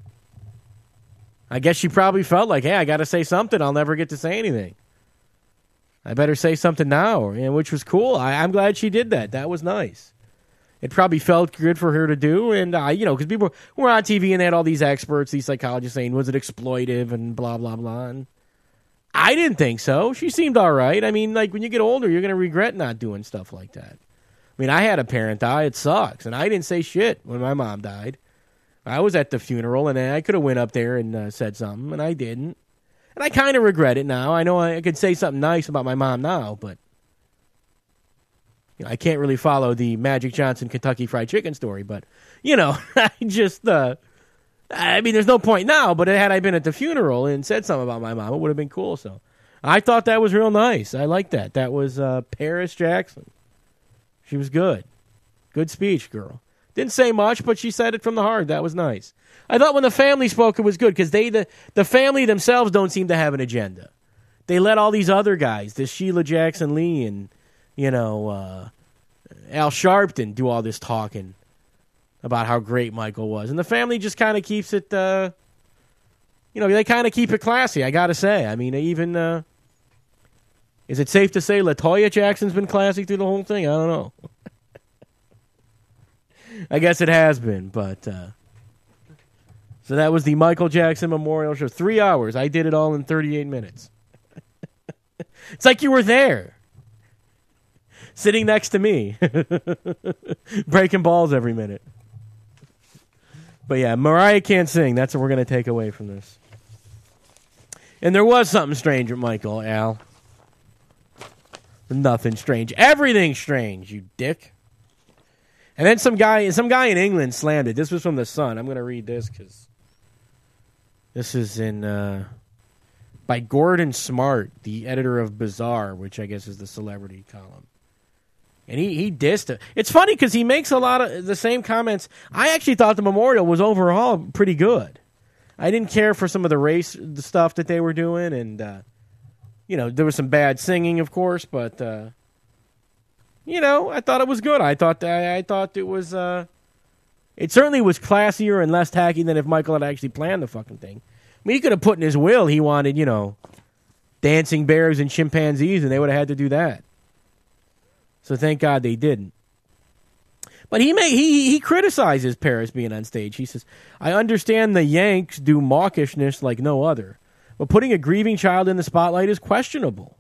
I guess she probably felt like, hey, I got to say something. I'll never get to say anything. I better say something now, and which was cool. I, I'm glad she did that. That was nice. It probably felt good for her to do, and uh, you know, because people were on T V and they had all these experts, these psychologists saying, was it exploitive and blah blah blah. And I didn't think so. She seemed all right. I mean, like when you get older, you're going to regret not doing stuff like that. I mean, I had a parent die. It sucks, and I didn't say shit when my mom died. I was at the funeral, and I could have went up there and uh, said something, and I didn't. And I kind of regret it now. I know I could say something nice about my mom now, but you know, I can't really follow the Magic Johnson Kentucky Fried Chicken story. But, you know, I just, uh, I mean, there's no point now, but had I been at the funeral and said something about my mom, it would have been cool. So I thought that was real nice. I like that. That was uh, Paris Jackson. She was good. Good speech, girl. Didn't say much, but she said it from the heart. That was nice. I thought when the family spoke, it was good because they, the, the family themselves don't seem to have an agenda. They let all these other guys, this Sheila Jackson Lee and, you know, uh, Al Sharpton do all this talking about how great Michael was. And the family just kind of keeps it, uh, you know, they kind of keep it classy, I got to say. I mean, even, uh, is it safe to say LaToya Jackson's been classy through the whole thing? I don't know. I guess it has been, but uh, so that was the Michael Jackson Memorial Show. Three hours. I did it all in thirty-eight minutes. It's like you were there, sitting next to me, breaking balls every minute. But yeah, Mariah can't sing. That's what we're going to take away from this. And there was something strange with Michael, Al. Nothing strange. Everything's strange, you dick. And then some guy, some guy in England slammed it. This was from The Sun. I'm going to read this because this is in uh, by Gordon Smart, the editor of Bizarre, which I guess is the celebrity column. And he he dissed it. It's funny because he makes a lot of the same comments. I actually thought the memorial was overall pretty good. I didn't care for some of the race the stuff that they were doing, and uh, you know, there was some bad singing, of course, but. Uh, You know, I thought it was good. I thought I, I thought it was. Uh, it certainly was classier and less tacky than if Michael had actually planned the fucking thing. I mean, he could have put in his will he wanted, you know, dancing bears and chimpanzees, and they would have had to do that. So thank God they didn't. But he may he he criticizes Paris being on stage. He says, "I understand the Yanks do mawkishness like no other, but putting a grieving child in the spotlight is questionable."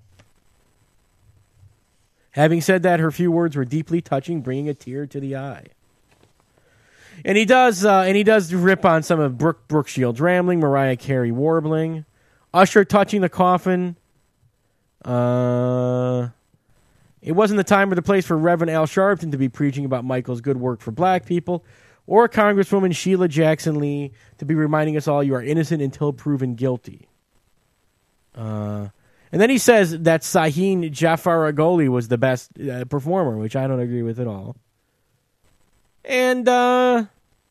Having said that, her few words were deeply touching, bringing a tear to the eye. And he does, uh, and he does rip on some of Brooke, Brooke Shields rambling, Mariah Carey warbling, Usher touching the coffin. Uh, it wasn't the time or the place for Reverend Al Sharpton to be preaching about Michael's good work for black people, or Congresswoman Sheila Jackson Lee to be reminding us all you are innocent until proven guilty. Uh, and then he says that Sahin Jafaragoli was the best uh, performer, which I don't agree with at all. And uh,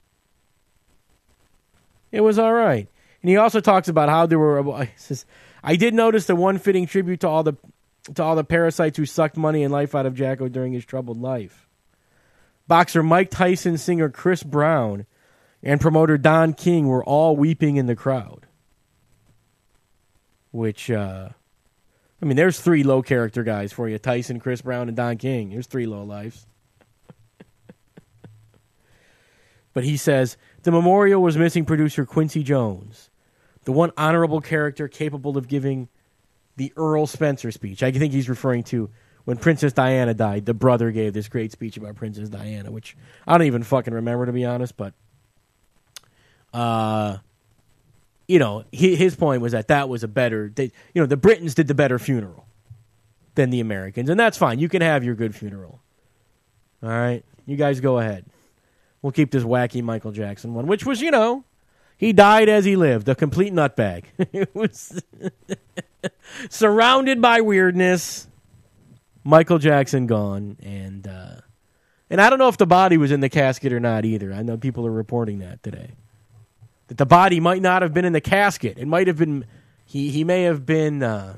it was all right. And he also talks about how there were. He says, I did notice the one fitting tribute to all the to all the parasites who sucked money and life out of Jacko during his troubled life. Boxer Mike Tyson, singer Chris Brown, and promoter Don King were all weeping in the crowd. Which, uh, I mean, there's three low character guys for you: Tyson, Chris Brown, and Don King. There's three low lives. But he says, the memorial was missing producer Quincy Jones, the one honorable character capable of giving the Earl Spencer speech. I think he's referring to when Princess Diana died. The brother gave this great speech about Princess Diana, which I don't even fucking remember, to be honest. But, uh, you know, his point was that that was a better, they, you know, the Britons did the better funeral than the Americans. And that's fine. You can have your good funeral. All right? You guys go ahead. We'll keep this wacky Michael Jackson one, which was, you know, he died as he lived, a complete nutbag. It was surrounded by weirdness. Michael Jackson gone, and uh, and I don't know if the body was in the casket or not either. I know people are reporting that today, that the body might not have been in the casket. It might have been he he may have been uh,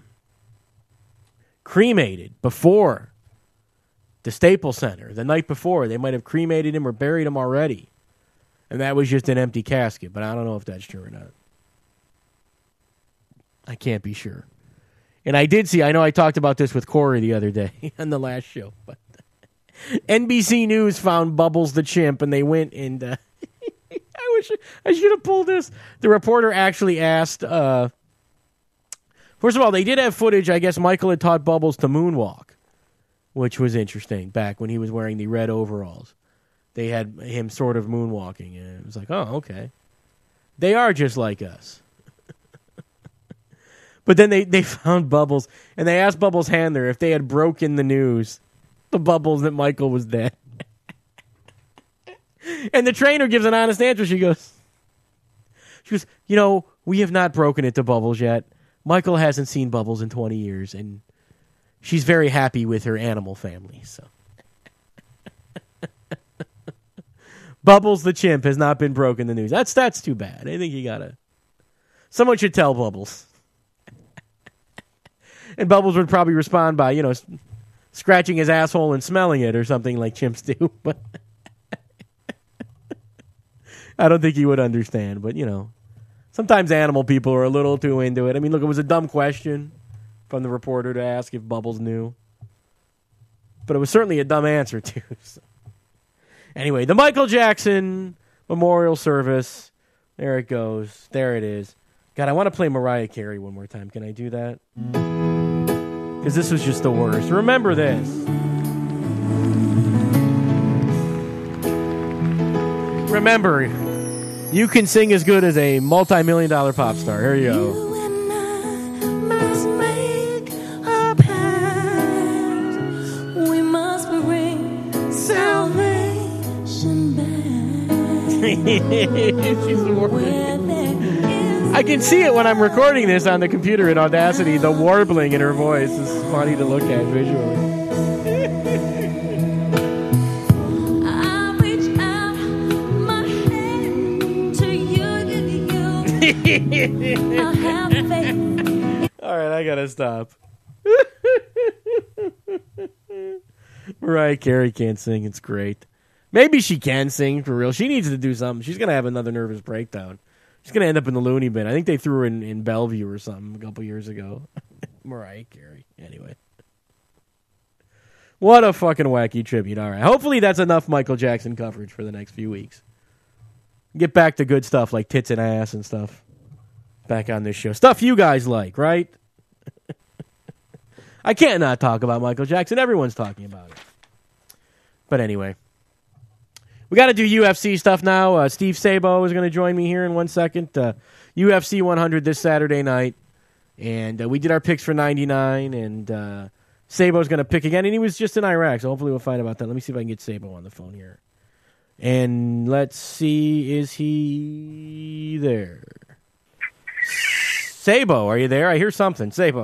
cremated before the Staples Center the night before. They might have cremated him or buried him already. And that was just an empty casket, but I don't know if that's true or not. I can't be sure. And I did see, I know I talked about this with Corey the other day on the last show, but N B C News found Bubbles the chimp, and they went and uh, I wish I should have pulled this. The reporter actually asked, uh, first of all, they did have footage. I guess Michael had taught Bubbles to moonwalk, which was interesting back when he was wearing the red overalls. They had him sort of moonwalking, and it was like, oh, okay. They are just like us. But then they, they found Bubbles, and they asked Bubbles' handler if they had broken the news, the Bubbles, that Michael was dead. And the trainer gives an honest answer. She goes, she goes, you know, we have not broken it to Bubbles yet. Michael hasn't seen Bubbles in twenty years, and she's very happy with her animal family, so. Bubbles the chimp has not been broken the news. That's that's too bad. I think you gotta. Someone should tell Bubbles. And Bubbles would probably respond by, you know, scratching his asshole and smelling it or something like chimps do. But I don't think he would understand. But, you know, sometimes animal people are a little too into it. I mean, look, it was a dumb question from the reporter to ask if Bubbles knew. But it was certainly a dumb answer, too. So. Anyway, the Michael Jackson memorial service. There it goes. There it is. God, I want to play Mariah Carey one more time. Can I do that? Because this was just the worst. Remember this. Remember, you can sing as good as a multi-million dollar pop star. Here you go. You and I must make a pact. We must bring salvation back. She's the worst. I can see it when I'm recording this on the computer in Audacity. The warbling in her voice is funny to look at visually. I reach out my hand to you, you, you. I have faith. All right, I gotta stop. Mariah Carey can't sing. It's great. Maybe she can sing for real. She needs to do something. She's gonna have another nervous breakdown. She's going to end up in the loony bin. I think they threw her in, in Bellevue or something a couple years ago. Mariah Carey. Anyway. What a fucking wacky tribute. All right. Hopefully that's enough Michael Jackson coverage for the next few weeks. Get back to good stuff like tits and ass and stuff. Back on this show. Stuff you guys like, right? I can't not talk about Michael Jackson. Everyone's talking about it. But anyway. We got to do U F C stuff now. Uh, Steve Sabo is going to join me here in one second. Uh, U F C one hundred this Saturday night. And uh, we did our picks for ninety-nine, and uh, Sabo's going to pick again. And he was just in Iraq, so hopefully we'll find out about that. Let me see if I can get Sabo on the phone here. And let's see, is he there? Sabo, are you there? I hear something. Sabo.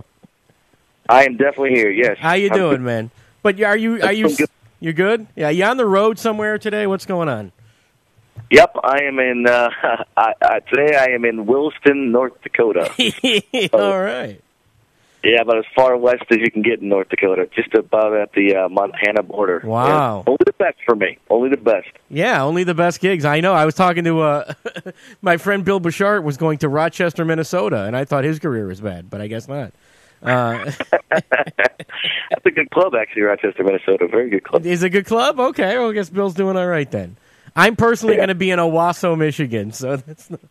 I am definitely here, yes. How you I'm doing, good. man? But are you are you good. you're good? Yeah, you on the road somewhere today? What's going on? Yep, I am in, uh, I, I, today I am in Williston, North Dakota. All right. Yeah, about as far west as you can get in North Dakota, just about at the uh, Montana border. Wow. Yeah, only the best for me, only the best. Yeah, only the best gigs. I know. I was talking to uh, my friend Bill Bouchard was going to Rochester, Minnesota, and I thought his career was bad, but I guess not. Uh, That's a good club, actually, Rochester, Minnesota. Very good club. Is it a good club? Okay, well, I guess Bill's doing all right then. I'm personally Yeah. going to be in Owasso, Michigan, so that's not...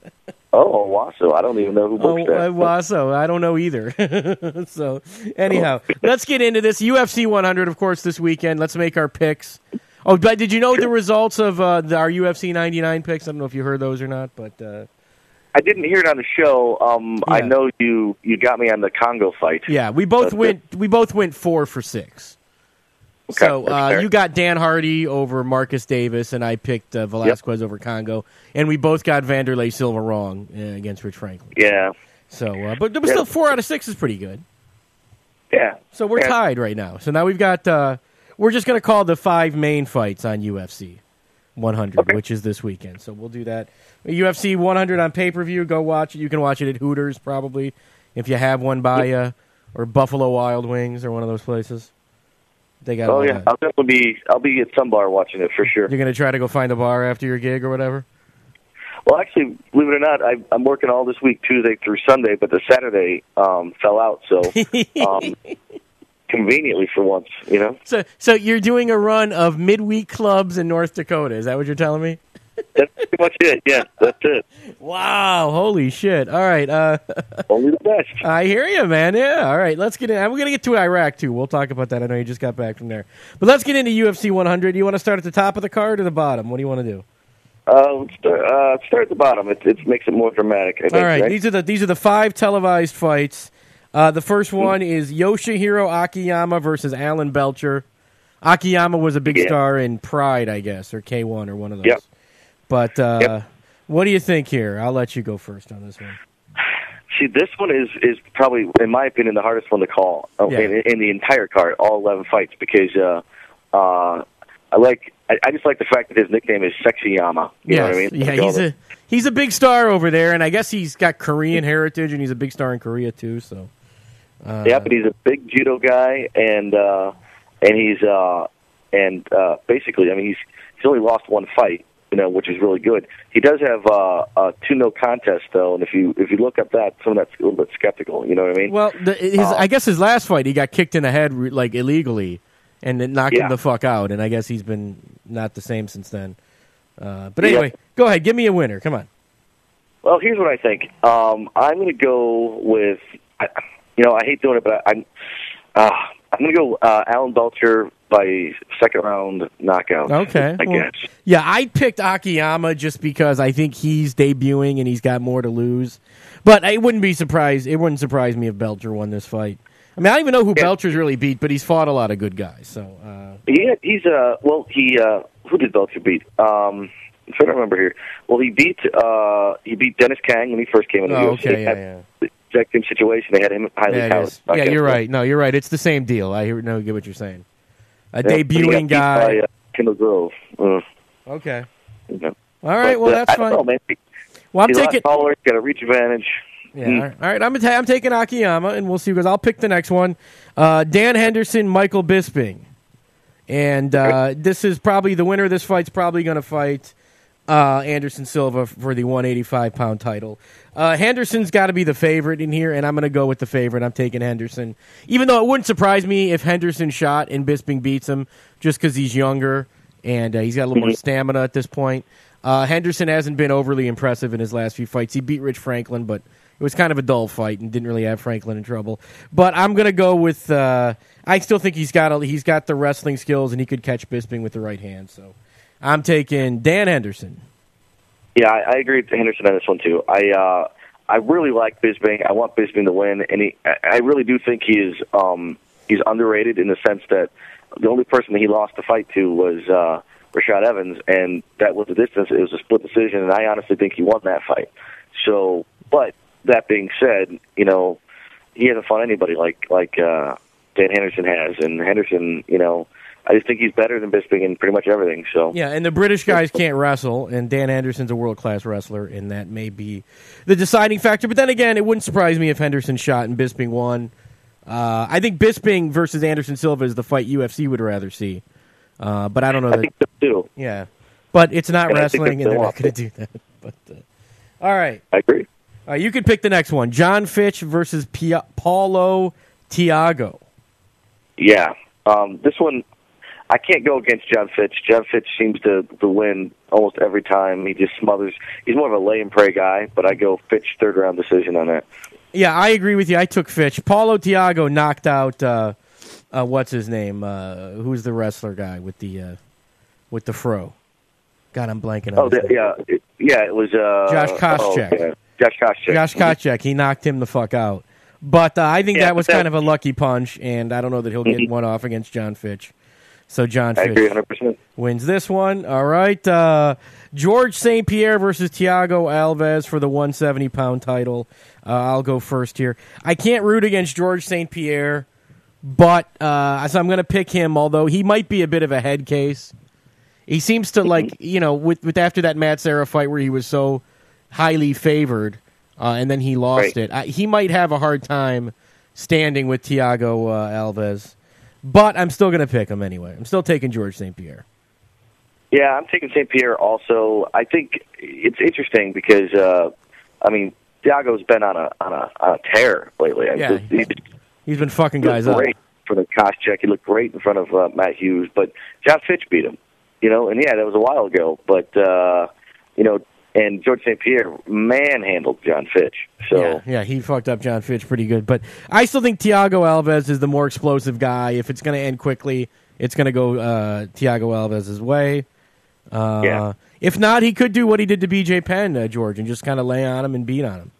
Oh, Owasso. I don't even know who books Oh, that. uh, Owasso. I don't know either. So, anyhow, let's get into this. U F C one hundred, of course, this weekend. Let's make our picks. Oh, but did you know the results of uh, the, our U F C ninety-nine picks? I don't know if you heard those or not, but... Uh, I didn't hear it on the show. Um, I Yeah. know you, you got me on the Congo fight. yeah, we both But, uh, went. We both went four for six. Okay, So that's uh, fair. you got Dan Hardy over Marcus Davis, and I picked uh, Velasquez over Congo, and we both got Vanderlei Silva wrong uh, against Rich Franklin. Yeah. So, uh, but, but Yeah. still, four out of six is pretty good. Yeah. So we're Yeah. tied right now. So now we've got. Uh, we're just going to call the five main fights on U F C one hundred, Okay. which is this weekend. So we'll do that. U F C one hundred on pay per view. Go watch it. You can watch it at Hooters probably if you have one by you, or Buffalo Wild Wings or one of those places. They got. Oh, all yeah. that. I'll definitely be, I'll be at some bar watching it for sure. You're going to try to go find a bar after your gig or whatever? Well, actually, believe it or not, I, I'm working all this week, Tuesday through Sunday, but the Saturday um, fell out, so um, conveniently for once, you know? So so you're doing a run of midweek clubs in North Dakota. Is that what you're telling me? That's pretty much it, yeah, that's it. Wow, holy shit. All right. Uh, Only the best. I hear you, man. Yeah, all right. Let's get in. We're going to get to Iraq, too. We'll talk about that. I know you just got back from there. But let's get into U F C one hundred. You want to start at the top of the card or the bottom? What do you want to do? Uh, let's start, uh, start at the bottom. It, it makes it more dramatic, I think, All right, right? these are the these are the five televised fights. Uh, the first one is Yoshihiro Akiyama versus Alan Belcher. Akiyama was a big Yeah. star in Pride, I guess, or K one, or one of those. Yep. But uh, Yep. what do you think here? I'll let you go first on this one. See, this one is, is probably, in my opinion, the hardest one to call uh, Yeah. in, in the entire card, all eleven fights, because uh, uh, I like, I, I just like the fact that his nickname is Sexy Yama. You know what I mean? Yeah, Like all he's the- a he's a big star over there, and I guess he's got Korean heritage, and he's a big star in Korea too. So, uh, yeah, but he's a big judo guy, and uh, and he's uh, and uh, basically, I mean, he's he's only lost one fight, you know, which is really good. He does have uh, uh, two no contests though, and if you if you look up that, some of that's a little bit skeptical. You know what I mean? well, the, his, Uh, I guess his last fight, he got kicked in the head re- like illegally, and it knocked him Yeah. the fuck out. And I guess he's been not the same since then. Uh, but Yeah. anyway, go ahead, give me a winner. Come on. Well, here's what I think. Um, I'm going to go with, I, you know, I hate doing it, but I, I'm uh, I'm going to go uh, Alan Belcher by second round knockout. Okay. I well, guess. Yeah, I picked Akiyama just because I think he's debuting and he's got more to lose. But I wouldn't be surprised. It wouldn't surprise me if Belcher won this fight. I mean, I don't even know who Yeah. Belcher's really beat, but he's fought a lot of good guys. So, uh, Yeah, he's uh, well, he uh, who did Belcher beat? Um, I'm trying to remember here. Well, he beat uh, he beat Dennis Kang when he first came into oh, the U F C. okay, They yeah, had yeah. the exact same situation. They had him highly Yeah, it touted. is. Yeah, against you're him. right. No, you're right. It's the same deal. I hear, no, get what you're saying. A Yeah, but he debuting got beat guy. By, uh, Kendall Grove. Uh, Okay. you know. All right. But, Well, uh, that's I don't fine. know, man. Well, I'm He's a lot taking. taller. He's got a reach advantage. Yeah. All right. All right. I'm, ta- I'm taking Akiyama, and we'll see who goes. I'll pick the next one. Uh, Dan Henderson, Michael Bisping, and uh, this is probably the winner of this fight's probably going to fight uh, Anderson Silva for the one eighty-five pound title. Uh, Henderson's got to be the favorite in here, and I'm going to go with the favorite. I'm taking Henderson. Even though it wouldn't surprise me if Henderson shot and Bisping beats him just because he's younger and uh, he's got a little more stamina at this point. Uh, Henderson hasn't been overly impressive in his last few fights. He beat Rich Franklin, but it was kind of a dull fight and didn't really have Franklin in trouble. But I'm going to go with uh, – I still think he's got a, he's got the wrestling skills and he could catch Bisping with the right hand. So I'm taking Dan Henderson. Yeah, I, I agree with Henderson on this one too. I uh, I really like Bisping. I want Bisping to win, and he, I really do think he is um, he's underrated in the sense that the only person that he lost the fight to was uh, Rashad Evans, and that was the distance. It was a split decision, and I honestly think he won that fight. So, but that being said, you know, he hasn't fought anybody like like uh, Dan Henderson has, and Henderson, you know. I just think he's better than Bisping in pretty much everything. So yeah, and the British guys can't wrestle, and Dan Henderson's a world-class wrestler, and that may be the deciding factor. But then again, it wouldn't surprise me if Henderson shot and Bisping won. Uh, I think Bisping versus Anderson Silva is the fight U F C would rather see. Uh, but I don't know. I that, think so too. Yeah, but it's not And wrestling, and they're not going to do that. But uh, all right, I agree. All right, you could pick the next one: John Fitch versus P- Paulo Thiago. Yeah, um, this one. I can't go against John Fitch. John Fitch seems to, to win almost every time. He just smothers. He's more of a lay and pray guy, but I go Fitch third round decision on that. Yeah, I agree with you. I took Fitch. Paulo Thiago knocked out uh, uh, what's his name? Uh, who's the wrestler guy with the uh, with the fro? God, I'm blanking on. Oh, his the, name. yeah, it, yeah. It was uh, Josh Koscheck. Oh, okay. Josh Koscheck. Josh Koscheck. He knocked him the fuck out. But uh, I think Yeah, that was but that- kind of a lucky punch, and I don't know that he'll get Mhm. one off against John Fitch. So John I Fitch agree one hundred percent. wins this one. All right. Uh, George Saint Pierre versus Thiago Alves for the one seventy pound title. Uh, I'll go first here. I can't root against George Saint Pierre, but uh, so I'm going to pick him, although he might be a bit of a head case. He seems to, like, you know, with, with after that Matt Serra fight where he was so highly favored uh, and then he lost Right. it, I, he might have a hard time standing with Thiago uh, Alves. But I'm still going to pick him anyway. I'm still taking George Saint Pierre. Yeah, I'm taking Saint Pierre also. I think it's interesting because, uh, I mean, Thiago's been on a on a, on a tear lately. I Yeah, just, he He's been fucking looked guys up. great for the Koscheck. He looked great in front of uh, Matt Hughes, but John Fitch beat him. You know, and yeah, that was a while ago. But uh, you know, and George Saint Pierre manhandled John Fitch. So Yeah, yeah, he fucked up John Fitch pretty good. But I still think Thiago Alves is the more explosive guy. If it's going to end quickly, it's going to go uh, Thiago Alves' way. Uh, Yeah. If not, he could do what he did to B J Penn, uh, George, and just kind of lay on him and beat on him.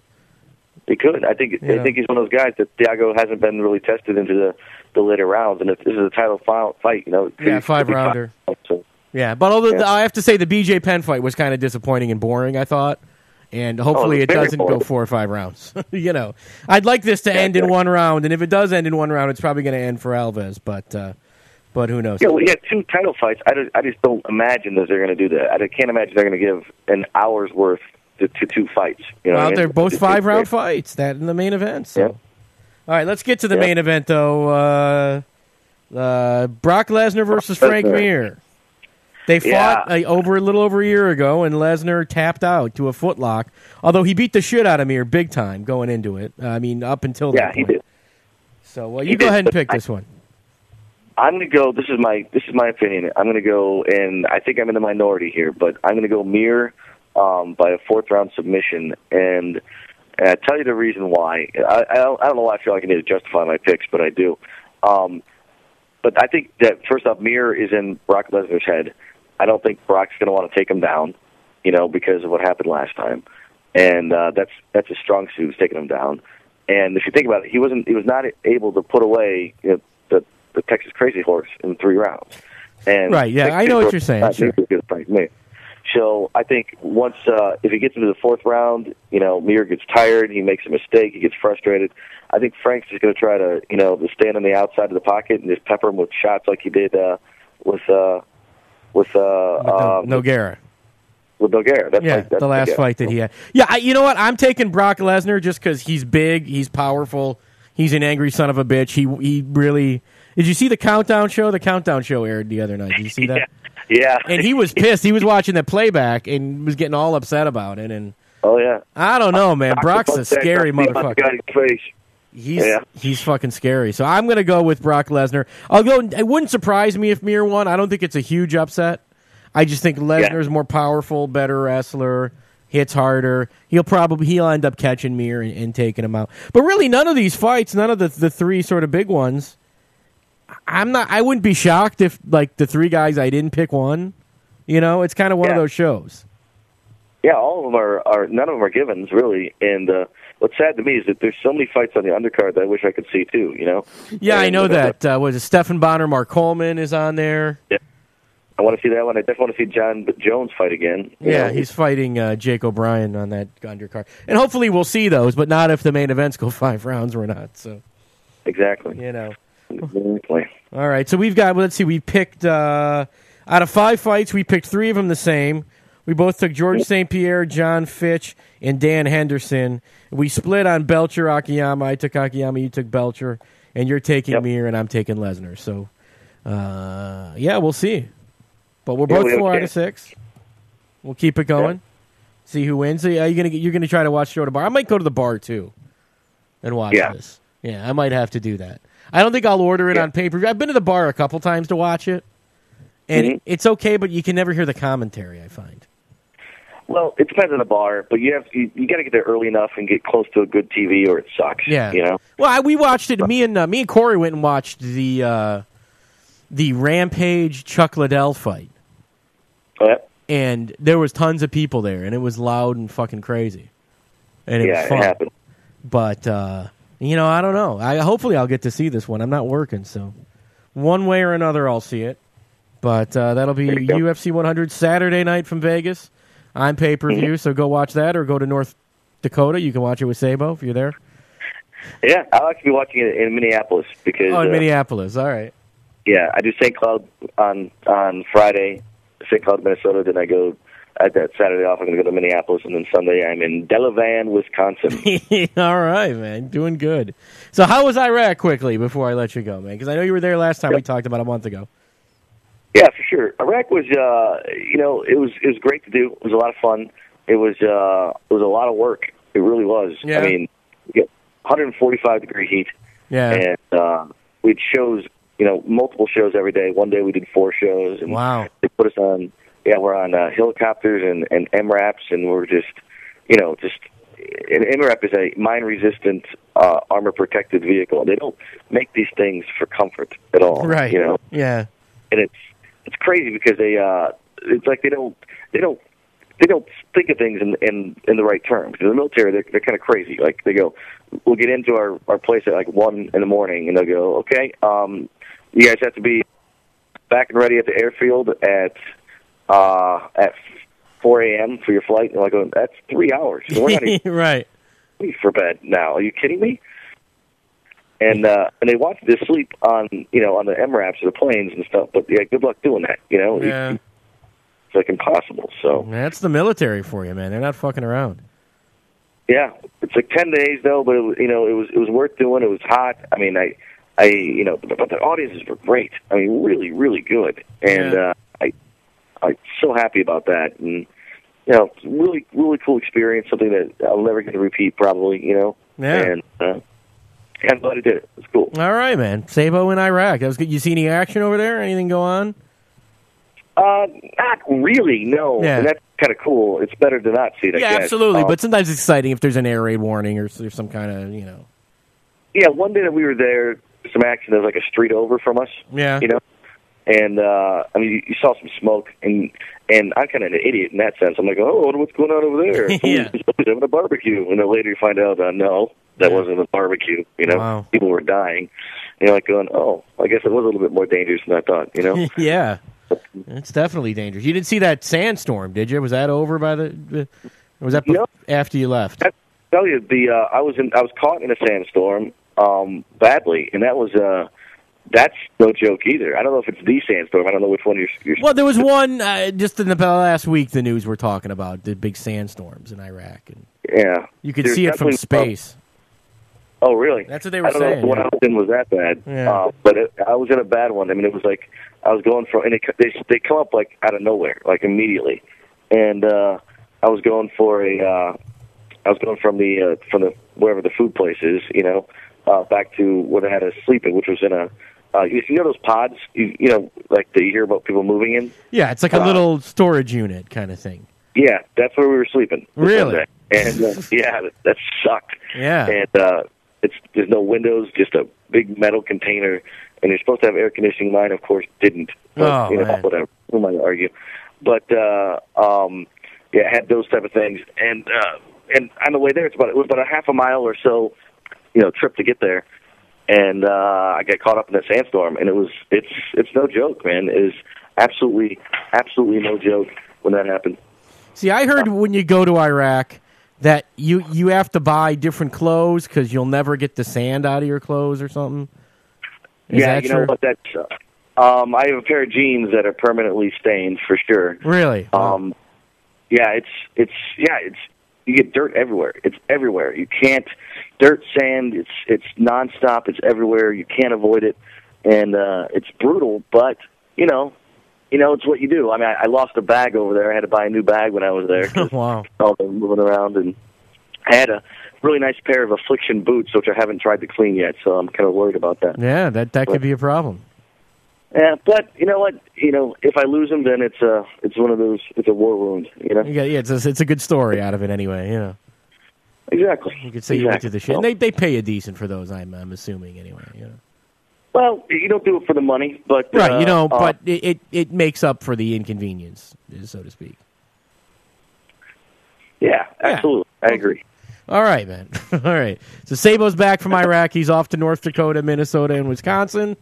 he could. I think. Yeah. I think he's one of those guys that Thiago hasn't been really tested into the, the later rounds, and if this is a title final fight, you know, it could- Yeah, it could five be rounder. fun. So, Yeah, but although Yeah. I have to say the B J Penn fight was kind of disappointing and boring, I thought. And hopefully Oh, it it was very doesn't go boring. four or five rounds. you know, I'd like this to Yeah, end in yeah. one round, and if it does end in one round, it's probably going to end for Alves. But uh, but who knows? yeah, well, yeah, two title fights. I just, I just don't imagine that they're going to do that. I can't imagine they're going to give an hour's worth to, to two fights. You know what Well, I mean? they're both It's- five it's round great. fights. That in the main event. So. Yeah. All right, let's get to the Yeah. main event though. Uh, uh, Brock Lesnar versus Frank Lesnar. Mir. They fought uh, over a little over a year ago, and Lesnar tapped out to a footlock. Although he beat the shit out of Mir big time going into it. Uh, I mean, up until that Yeah, he point. did. So well, He you go did, ahead and but pick I- this one. I'm going to go. This is my this is my opinion. I'm going to go, and I think I'm in the minority here, but I'm going to go Mir um, by a fourth round submission, and, and I tell you the reason why. I, I don't I don't know why I feel like I need to justify my picks, but I do. Um, but I think that first off, Mir is in Brock Lesnar's head. I don't think Brock's going to want to take him down, you know, because of what happened last time, and uh, that's that's a strong suit, is taking him down. And if you think about it, he wasn't he was not able to put away, you know, the the Texas Crazy Horse in three rounds. And Right, yeah, Texas I know what Horse you're saying, not sure. nearly as good as Frank Mir. So I think once uh, if he gets into the fourth round, you know, Mir gets tired, he makes a mistake, he gets frustrated. I think Frank's just going to try to, you know, to stand on the outside of the pocket and just pepper him with shots like he did uh, with uh, with uh, With no, um, Nogueira. with Nogueira. That's Yeah, like, that's the last yeah. fight that he had. Yeah, I, you know what? I'm taking Brock Lesnar just because he's big, he's powerful, he's an angry son of a bitch. He he really. Did you see the Countdown show? The Countdown show aired the other night. Did you see that? Yeah. Yeah. And he was pissed. He was watching the playback and was getting all upset about it. And Oh yeah. I don't know, man. Brock's a scary motherfucker. Face. He's Yeah. he's fucking scary. So I'm gonna go with Brock Lesnar. I'll go. It wouldn't surprise me if Mir won. I don't think it's a huge upset. I just think Lesnar's more powerful, better wrestler, hits harder. He'll probably he'll end up catching Mir and, and taking him out. But really, none of these fights, none of the the three sort of big ones. I'm not. I wouldn't be shocked if like the three guys I didn't pick won. You know, it's kind of one Yeah. of those shows. Yeah, all of them are, are none of them are givens really. And uh, what's sad to me is that there's so many fights on the undercard that I wish I could see too. You know. Yeah, I And, know uh, that. Uh, was it Stephan Bonner, Mark Coleman is on there? Yeah. I want to see that one. I definitely want to see John Jones fight again. You Yeah, know, he's fighting uh, Jake O'Brien on that undercard, and hopefully we'll see those, but not if the main events go five rounds or not. So exactly. you know. Exactly. All right, so we've got. Well, let's see. We picked uh, out of five fights, we picked three of them the same. We both took George Saint Pierre, John Fitch, and Dan Henderson. We split on Belcher, Akiyama. I took Akiyama, you took Belcher, and you're taking Yep. Mir, and I'm taking Lesnar. So, uh, yeah, we'll see. But we're Yeah, both we have four a out of chance. six. We'll keep it going. See who wins. So, yeah, you're gonna you're gonna try to watch show to bar. I might go to the bar too, and watch Yeah. this. Yeah, I might have to do that. I don't think I'll order it Yeah. on pay per view. I've been to the bar a couple times to watch it, and Mhm. it's okay, but you can never hear the commentary. I find. Well, it depends on the bar, but you have you, you got to get there early enough and get close to a good T V, or it sucks. Yeah. You know. Well, I, we watched it. Me and uh, me and Corey went and watched the uh, the Rampage Chuck Liddell fight, Oh, yeah. and there was tons of people there, and it was loud and fucking crazy, and it Yeah, was fun. it happened. But uh, you know, I don't know. I hopefully I'll get to see this one. I'm not working, so one way or another, I'll see it. But uh, that'll be There you go. U F C one hundred Saturday night from Vegas on pay per view. Mm-hmm. So go watch that, or go to North Dakota. You can watch it with Sabo if you're there. Yeah, I'll actually be watching it in Minneapolis because Oh, in uh, Minneapolis. All right. yeah, I do Saint Cloud on on Friday, Saint Cloud, Minnesota. Then I go at that Saturday off. I'm going to go to Minneapolis, and then Sunday I'm in Delavan, Wisconsin. All right, man. Doing good. So how was Iraq quickly before I let you go, man? Because I know you were there last time we talked about a month ago. Yeah, for sure. Iraq was, uh, you know, it was it was great to do. It was a lot of fun. It was uh, it was a lot of work. It really was. Yeah. I mean, we get one hundred forty-five degree heat, Yeah. and uh, we had shows, you know, multiple shows every day. One day we did four shows, and Wow. they put us on. Yeah, we're on uh, helicopters and and M RAPs, and we're just, you know, just. An M RAP is a mine-resistant, uh, armor-protected vehicle. They don't make these things for comfort at all. Right. You know, Yeah. and it's it's crazy because they uh it's like they don't they don't they don't think of things in in, in the right terms. In the military, they're they're kind of crazy. Like they go, we'll get into our our place at like one in the morning, and they'll go, okay, um, you guys have to be back and ready at the airfield at uh at four a.m. for your flight. And I'm like, that's three hours. We're not even Right. for bed now. Are you kidding me? And uh, and they want you to sleep on you know on the M RAPs or the planes and stuff. But yeah, good luck doing that. You know, Yeah. it's like impossible. So That's the military for you, man. They're not fucking around. yeah, it's like ten days though. But it was, you know, it was it was worth doing. It was hot. I mean, I I you know, but the audiences were great. I mean, really, really good. And Yeah. uh, I I'm so happy about that. And you know, really, really cool experience. Something that I'll never get to repeat, probably. You know. Yeah. And uh, yeah, I'm glad I did it. It's cool. All right, man. Sabo in Iraq. That was good. You see any action over there? Anything go on? Uh, not really, no. Yeah. And that's kind of cool. It's better to not see it, I Yeah, guess. absolutely. Um, But sometimes it's exciting if there's an air raid warning or there's some kind of, you know. yeah, one day that we were there, some action, there was like a street over from us, Yeah. you know? And, uh, I mean, you, you saw some smoke, and and I'm kind of an idiot in that sense. I'm like, oh, what's going on over there? Yeah. Somebody's having a barbecue. And then later you find out, uh, no, that wasn't a barbecue, you know? Wow. People were dying. And you're like going, oh, I guess it was a little bit more dangerous than I thought, you know? Yeah. It's definitely dangerous. You didn't see that sandstorm, did you? Was that over by the... Or was that No. after you left? I tell you, the uh, I was in I was caught in a sandstorm um, badly, and that was uh, that's no joke either. I don't know if it's the sandstorm. I don't know which one you're. you're Well, there was one uh, just in the last week. The news we're talking about the big sandstorms in Iraq, and yeah, you could There's see it from definitely- space. Oh, really? That's what they were I don't know if saying, the one yeah. I was in was that bad, Yeah. uh, but it, I was in a bad one. I mean, it was like I was going from, and they they, they come up like out of nowhere, like immediately, and uh, I was going for a, uh, I was going from the uh, from the wherever the food place is, you know, uh, back to what I had to sleep in, which was in a, uh, you, you know those pods, you, you know, like that you hear about people moving in. Yeah, it's like a Uh, little storage unit kind of thing. Yeah, that's where we were sleeping. this Really? Sunday. And uh, yeah, that, that sucked. Yeah. And uh, it's there's no windows, just a big metal container. And you're supposed to have air conditioning. Mine, of course, didn't. But, Oh, you know, man. whatever. Who am I to argue? But uh, um, yeah, it had those type of things. And uh, and on the way there, it's about it was about a half a mile or so, you know, trip to get there. And uh, I got caught up in a sandstorm, and it was it's it's no joke, man. It is absolutely absolutely no joke when that happened. See, I heard when you go to Iraq that you, you have to buy different clothes because you'll never get the sand out of your clothes or something. Is yeah, that you true? know what? That's uh, um, I have a pair of jeans that are permanently stained for sure. Really? Um, yeah, it's it's yeah, it's you get dirt everywhere. It's everywhere. You can't dirt, sand. It's it's nonstop. It's everywhere. You can't avoid it, and uh, it's brutal. But you know, you know, it's what you do. I mean, I, I lost a bag over there. I had to buy a new bag when I was there. 'cause Wow. all the moving around, and I had a really nice pair of Affliction boots, which I haven't tried to clean yet. So I'm kind of worried about that. Yeah, that, that could be a problem. Yeah, but you know what? You know, if I lose them, then it's a it's one of those. It's a war wound. You know. You got, yeah, it's a, it's a good story out of it anyway. You know, Exactly. you could say you went Exactly. to the shit. And they they pay you decent for those. I'm I'm assuming anyway. You know. Well, you don't do it for the money, but Right, uh, you know, uh, but it, it it makes up for the inconvenience, so to speak. yeah, absolutely, I agree. All right, man. All right. So Sabo's back from Iraq. He's off to North Dakota, Minnesota, and Wisconsin.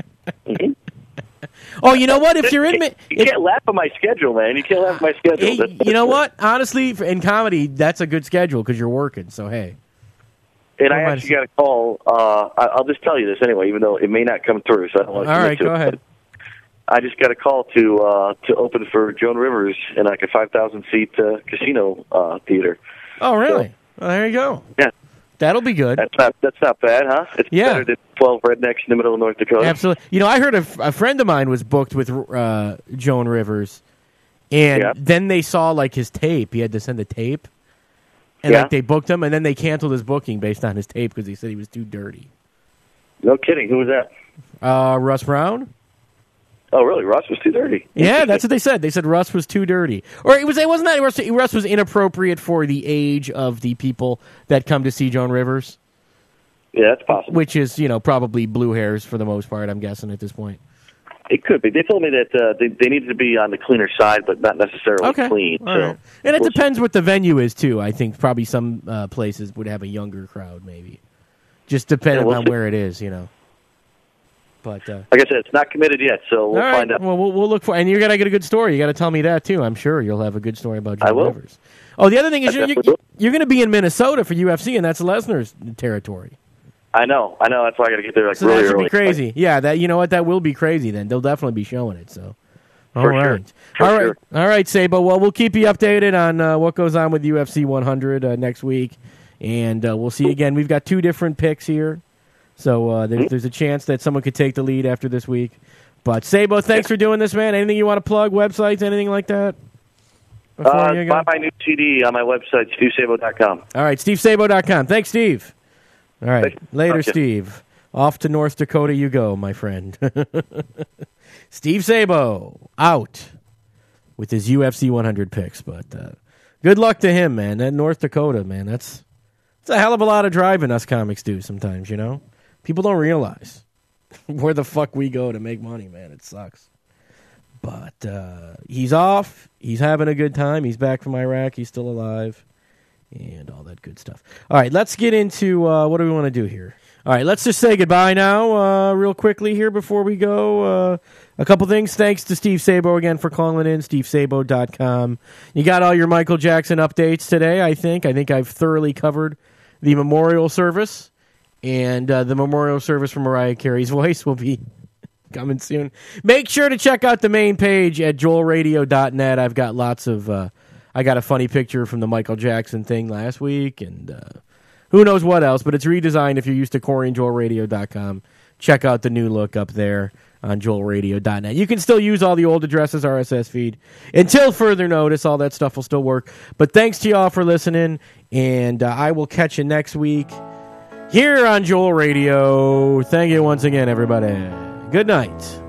Oh, you know what? If you're in, Mi- You can't laugh at my schedule, man. You can't laugh at my schedule. Hey, That's- you know what? Honestly, for- in comedy, that's a good schedule because you're working. So hey, And I Don't mind actually got a call. Uh, I- I'll just tell you this anyway, even though it may not come through. So I don't want to all commit right, to go it, ahead. but I just got a call to uh, to open for Joan Rivers in like a five thousand seat uh, casino uh, theater. Oh, really? Well, there you go. Yeah, That'll be good. that's not that's not bad, huh? It's Yeah. better than twelve rednecks in the middle of North Dakota. Absolutely. You know, I heard a, f- a friend of mine was booked with uh, Joan Rivers, and Yeah. then they saw like his tape. He had to send a tape, and Yeah. like they booked him, and then they canceled his booking based on his tape because he said he was too dirty. No kidding. Who was that? Uh, Russ Brown. Oh, really? Ross was too dirty. Yeah, that's what they said. They said Russ was too dirty, or it was. It wasn't that Russ. Russ was inappropriate for the age of the people that come to see Joan Rivers. Yeah, that's possible. Which is, you know, probably blue hairs for the most part. I'm guessing at this point. It could be. They told me that uh, they they needed to be on the cleaner side, but not necessarily Okay. clean. All so right. And it we'll depends what the venue is too. I think probably some uh, places would have a younger crowd, maybe, just depending Yeah, we'll on see. where it is, you know. But uh, Like I said, it's not committed yet, so we'll all right. find out. Well, well, we'll look for, and you got to get a good story. You got to tell me that too. I'm sure you'll have a good story about Joan I will. Rivers. Oh, the other thing is I you're, definitely you're, will. you're going to be in Minnesota for U F C, and that's Lesnar's territory. I know, I know. That's why I got to get there like So really that should early. be crazy. Yeah, that you know what, that will be crazy. Then they'll definitely be showing it. So, all For right, sure. For all right, sure. all right, Sabo. Well, we'll keep you updated on uh, what goes on with U F C one hundred uh, next week, and uh, we'll see you again. We've got two different picks here, so uh, there's, there's a chance that someone could take the lead after this week. But Sabo, thanks for doing this, man. Anything you want to plug? Websites, anything like that? Before Uh, you go? buy my new C D on my website, steve sabo dot com. All right, steve sabo dot com. Thanks, Steve. All right, Thanks. later, Okay. Steve. Off to North Dakota you go, my friend. Steve Sabo out with his U F C one hundred picks. But uh, good luck to him, man. That North Dakota, man, that's, that's a hell of a lot of driving us comics do sometimes, you know? People don't realize where the fuck we go to make money, man. It sucks. But uh, he's off. He's having a good time. He's back from Iraq. He's still alive. And all that good stuff. All right, let's get into uh, what do we want to do here? All right, let's just say goodbye now uh, real quickly here before we go. Uh, a couple things. Thanks to Steve Sabo again for calling in, steve sabo dot com. You got all your Michael Jackson updates today, I think. I think I've thoroughly covered the memorial service. And uh, the memorial service for Mariah Carey's voice will be coming soon. Make sure to check out the main page at joel radio dot net. I've got lots of... Uh, I got a funny picture from the Michael Jackson thing last week, and uh, who knows what else, but it's redesigned if you're used to corey and joel radio dot com. Check out the new look up there. on joel radio dot net. You can still use all the old addresses, R S S feed. Until further notice, all that stuff will still work. But thanks to y'all for listening, and uh, I will catch you next week here on Joel Radio. Thank you once again, everybody. Good night.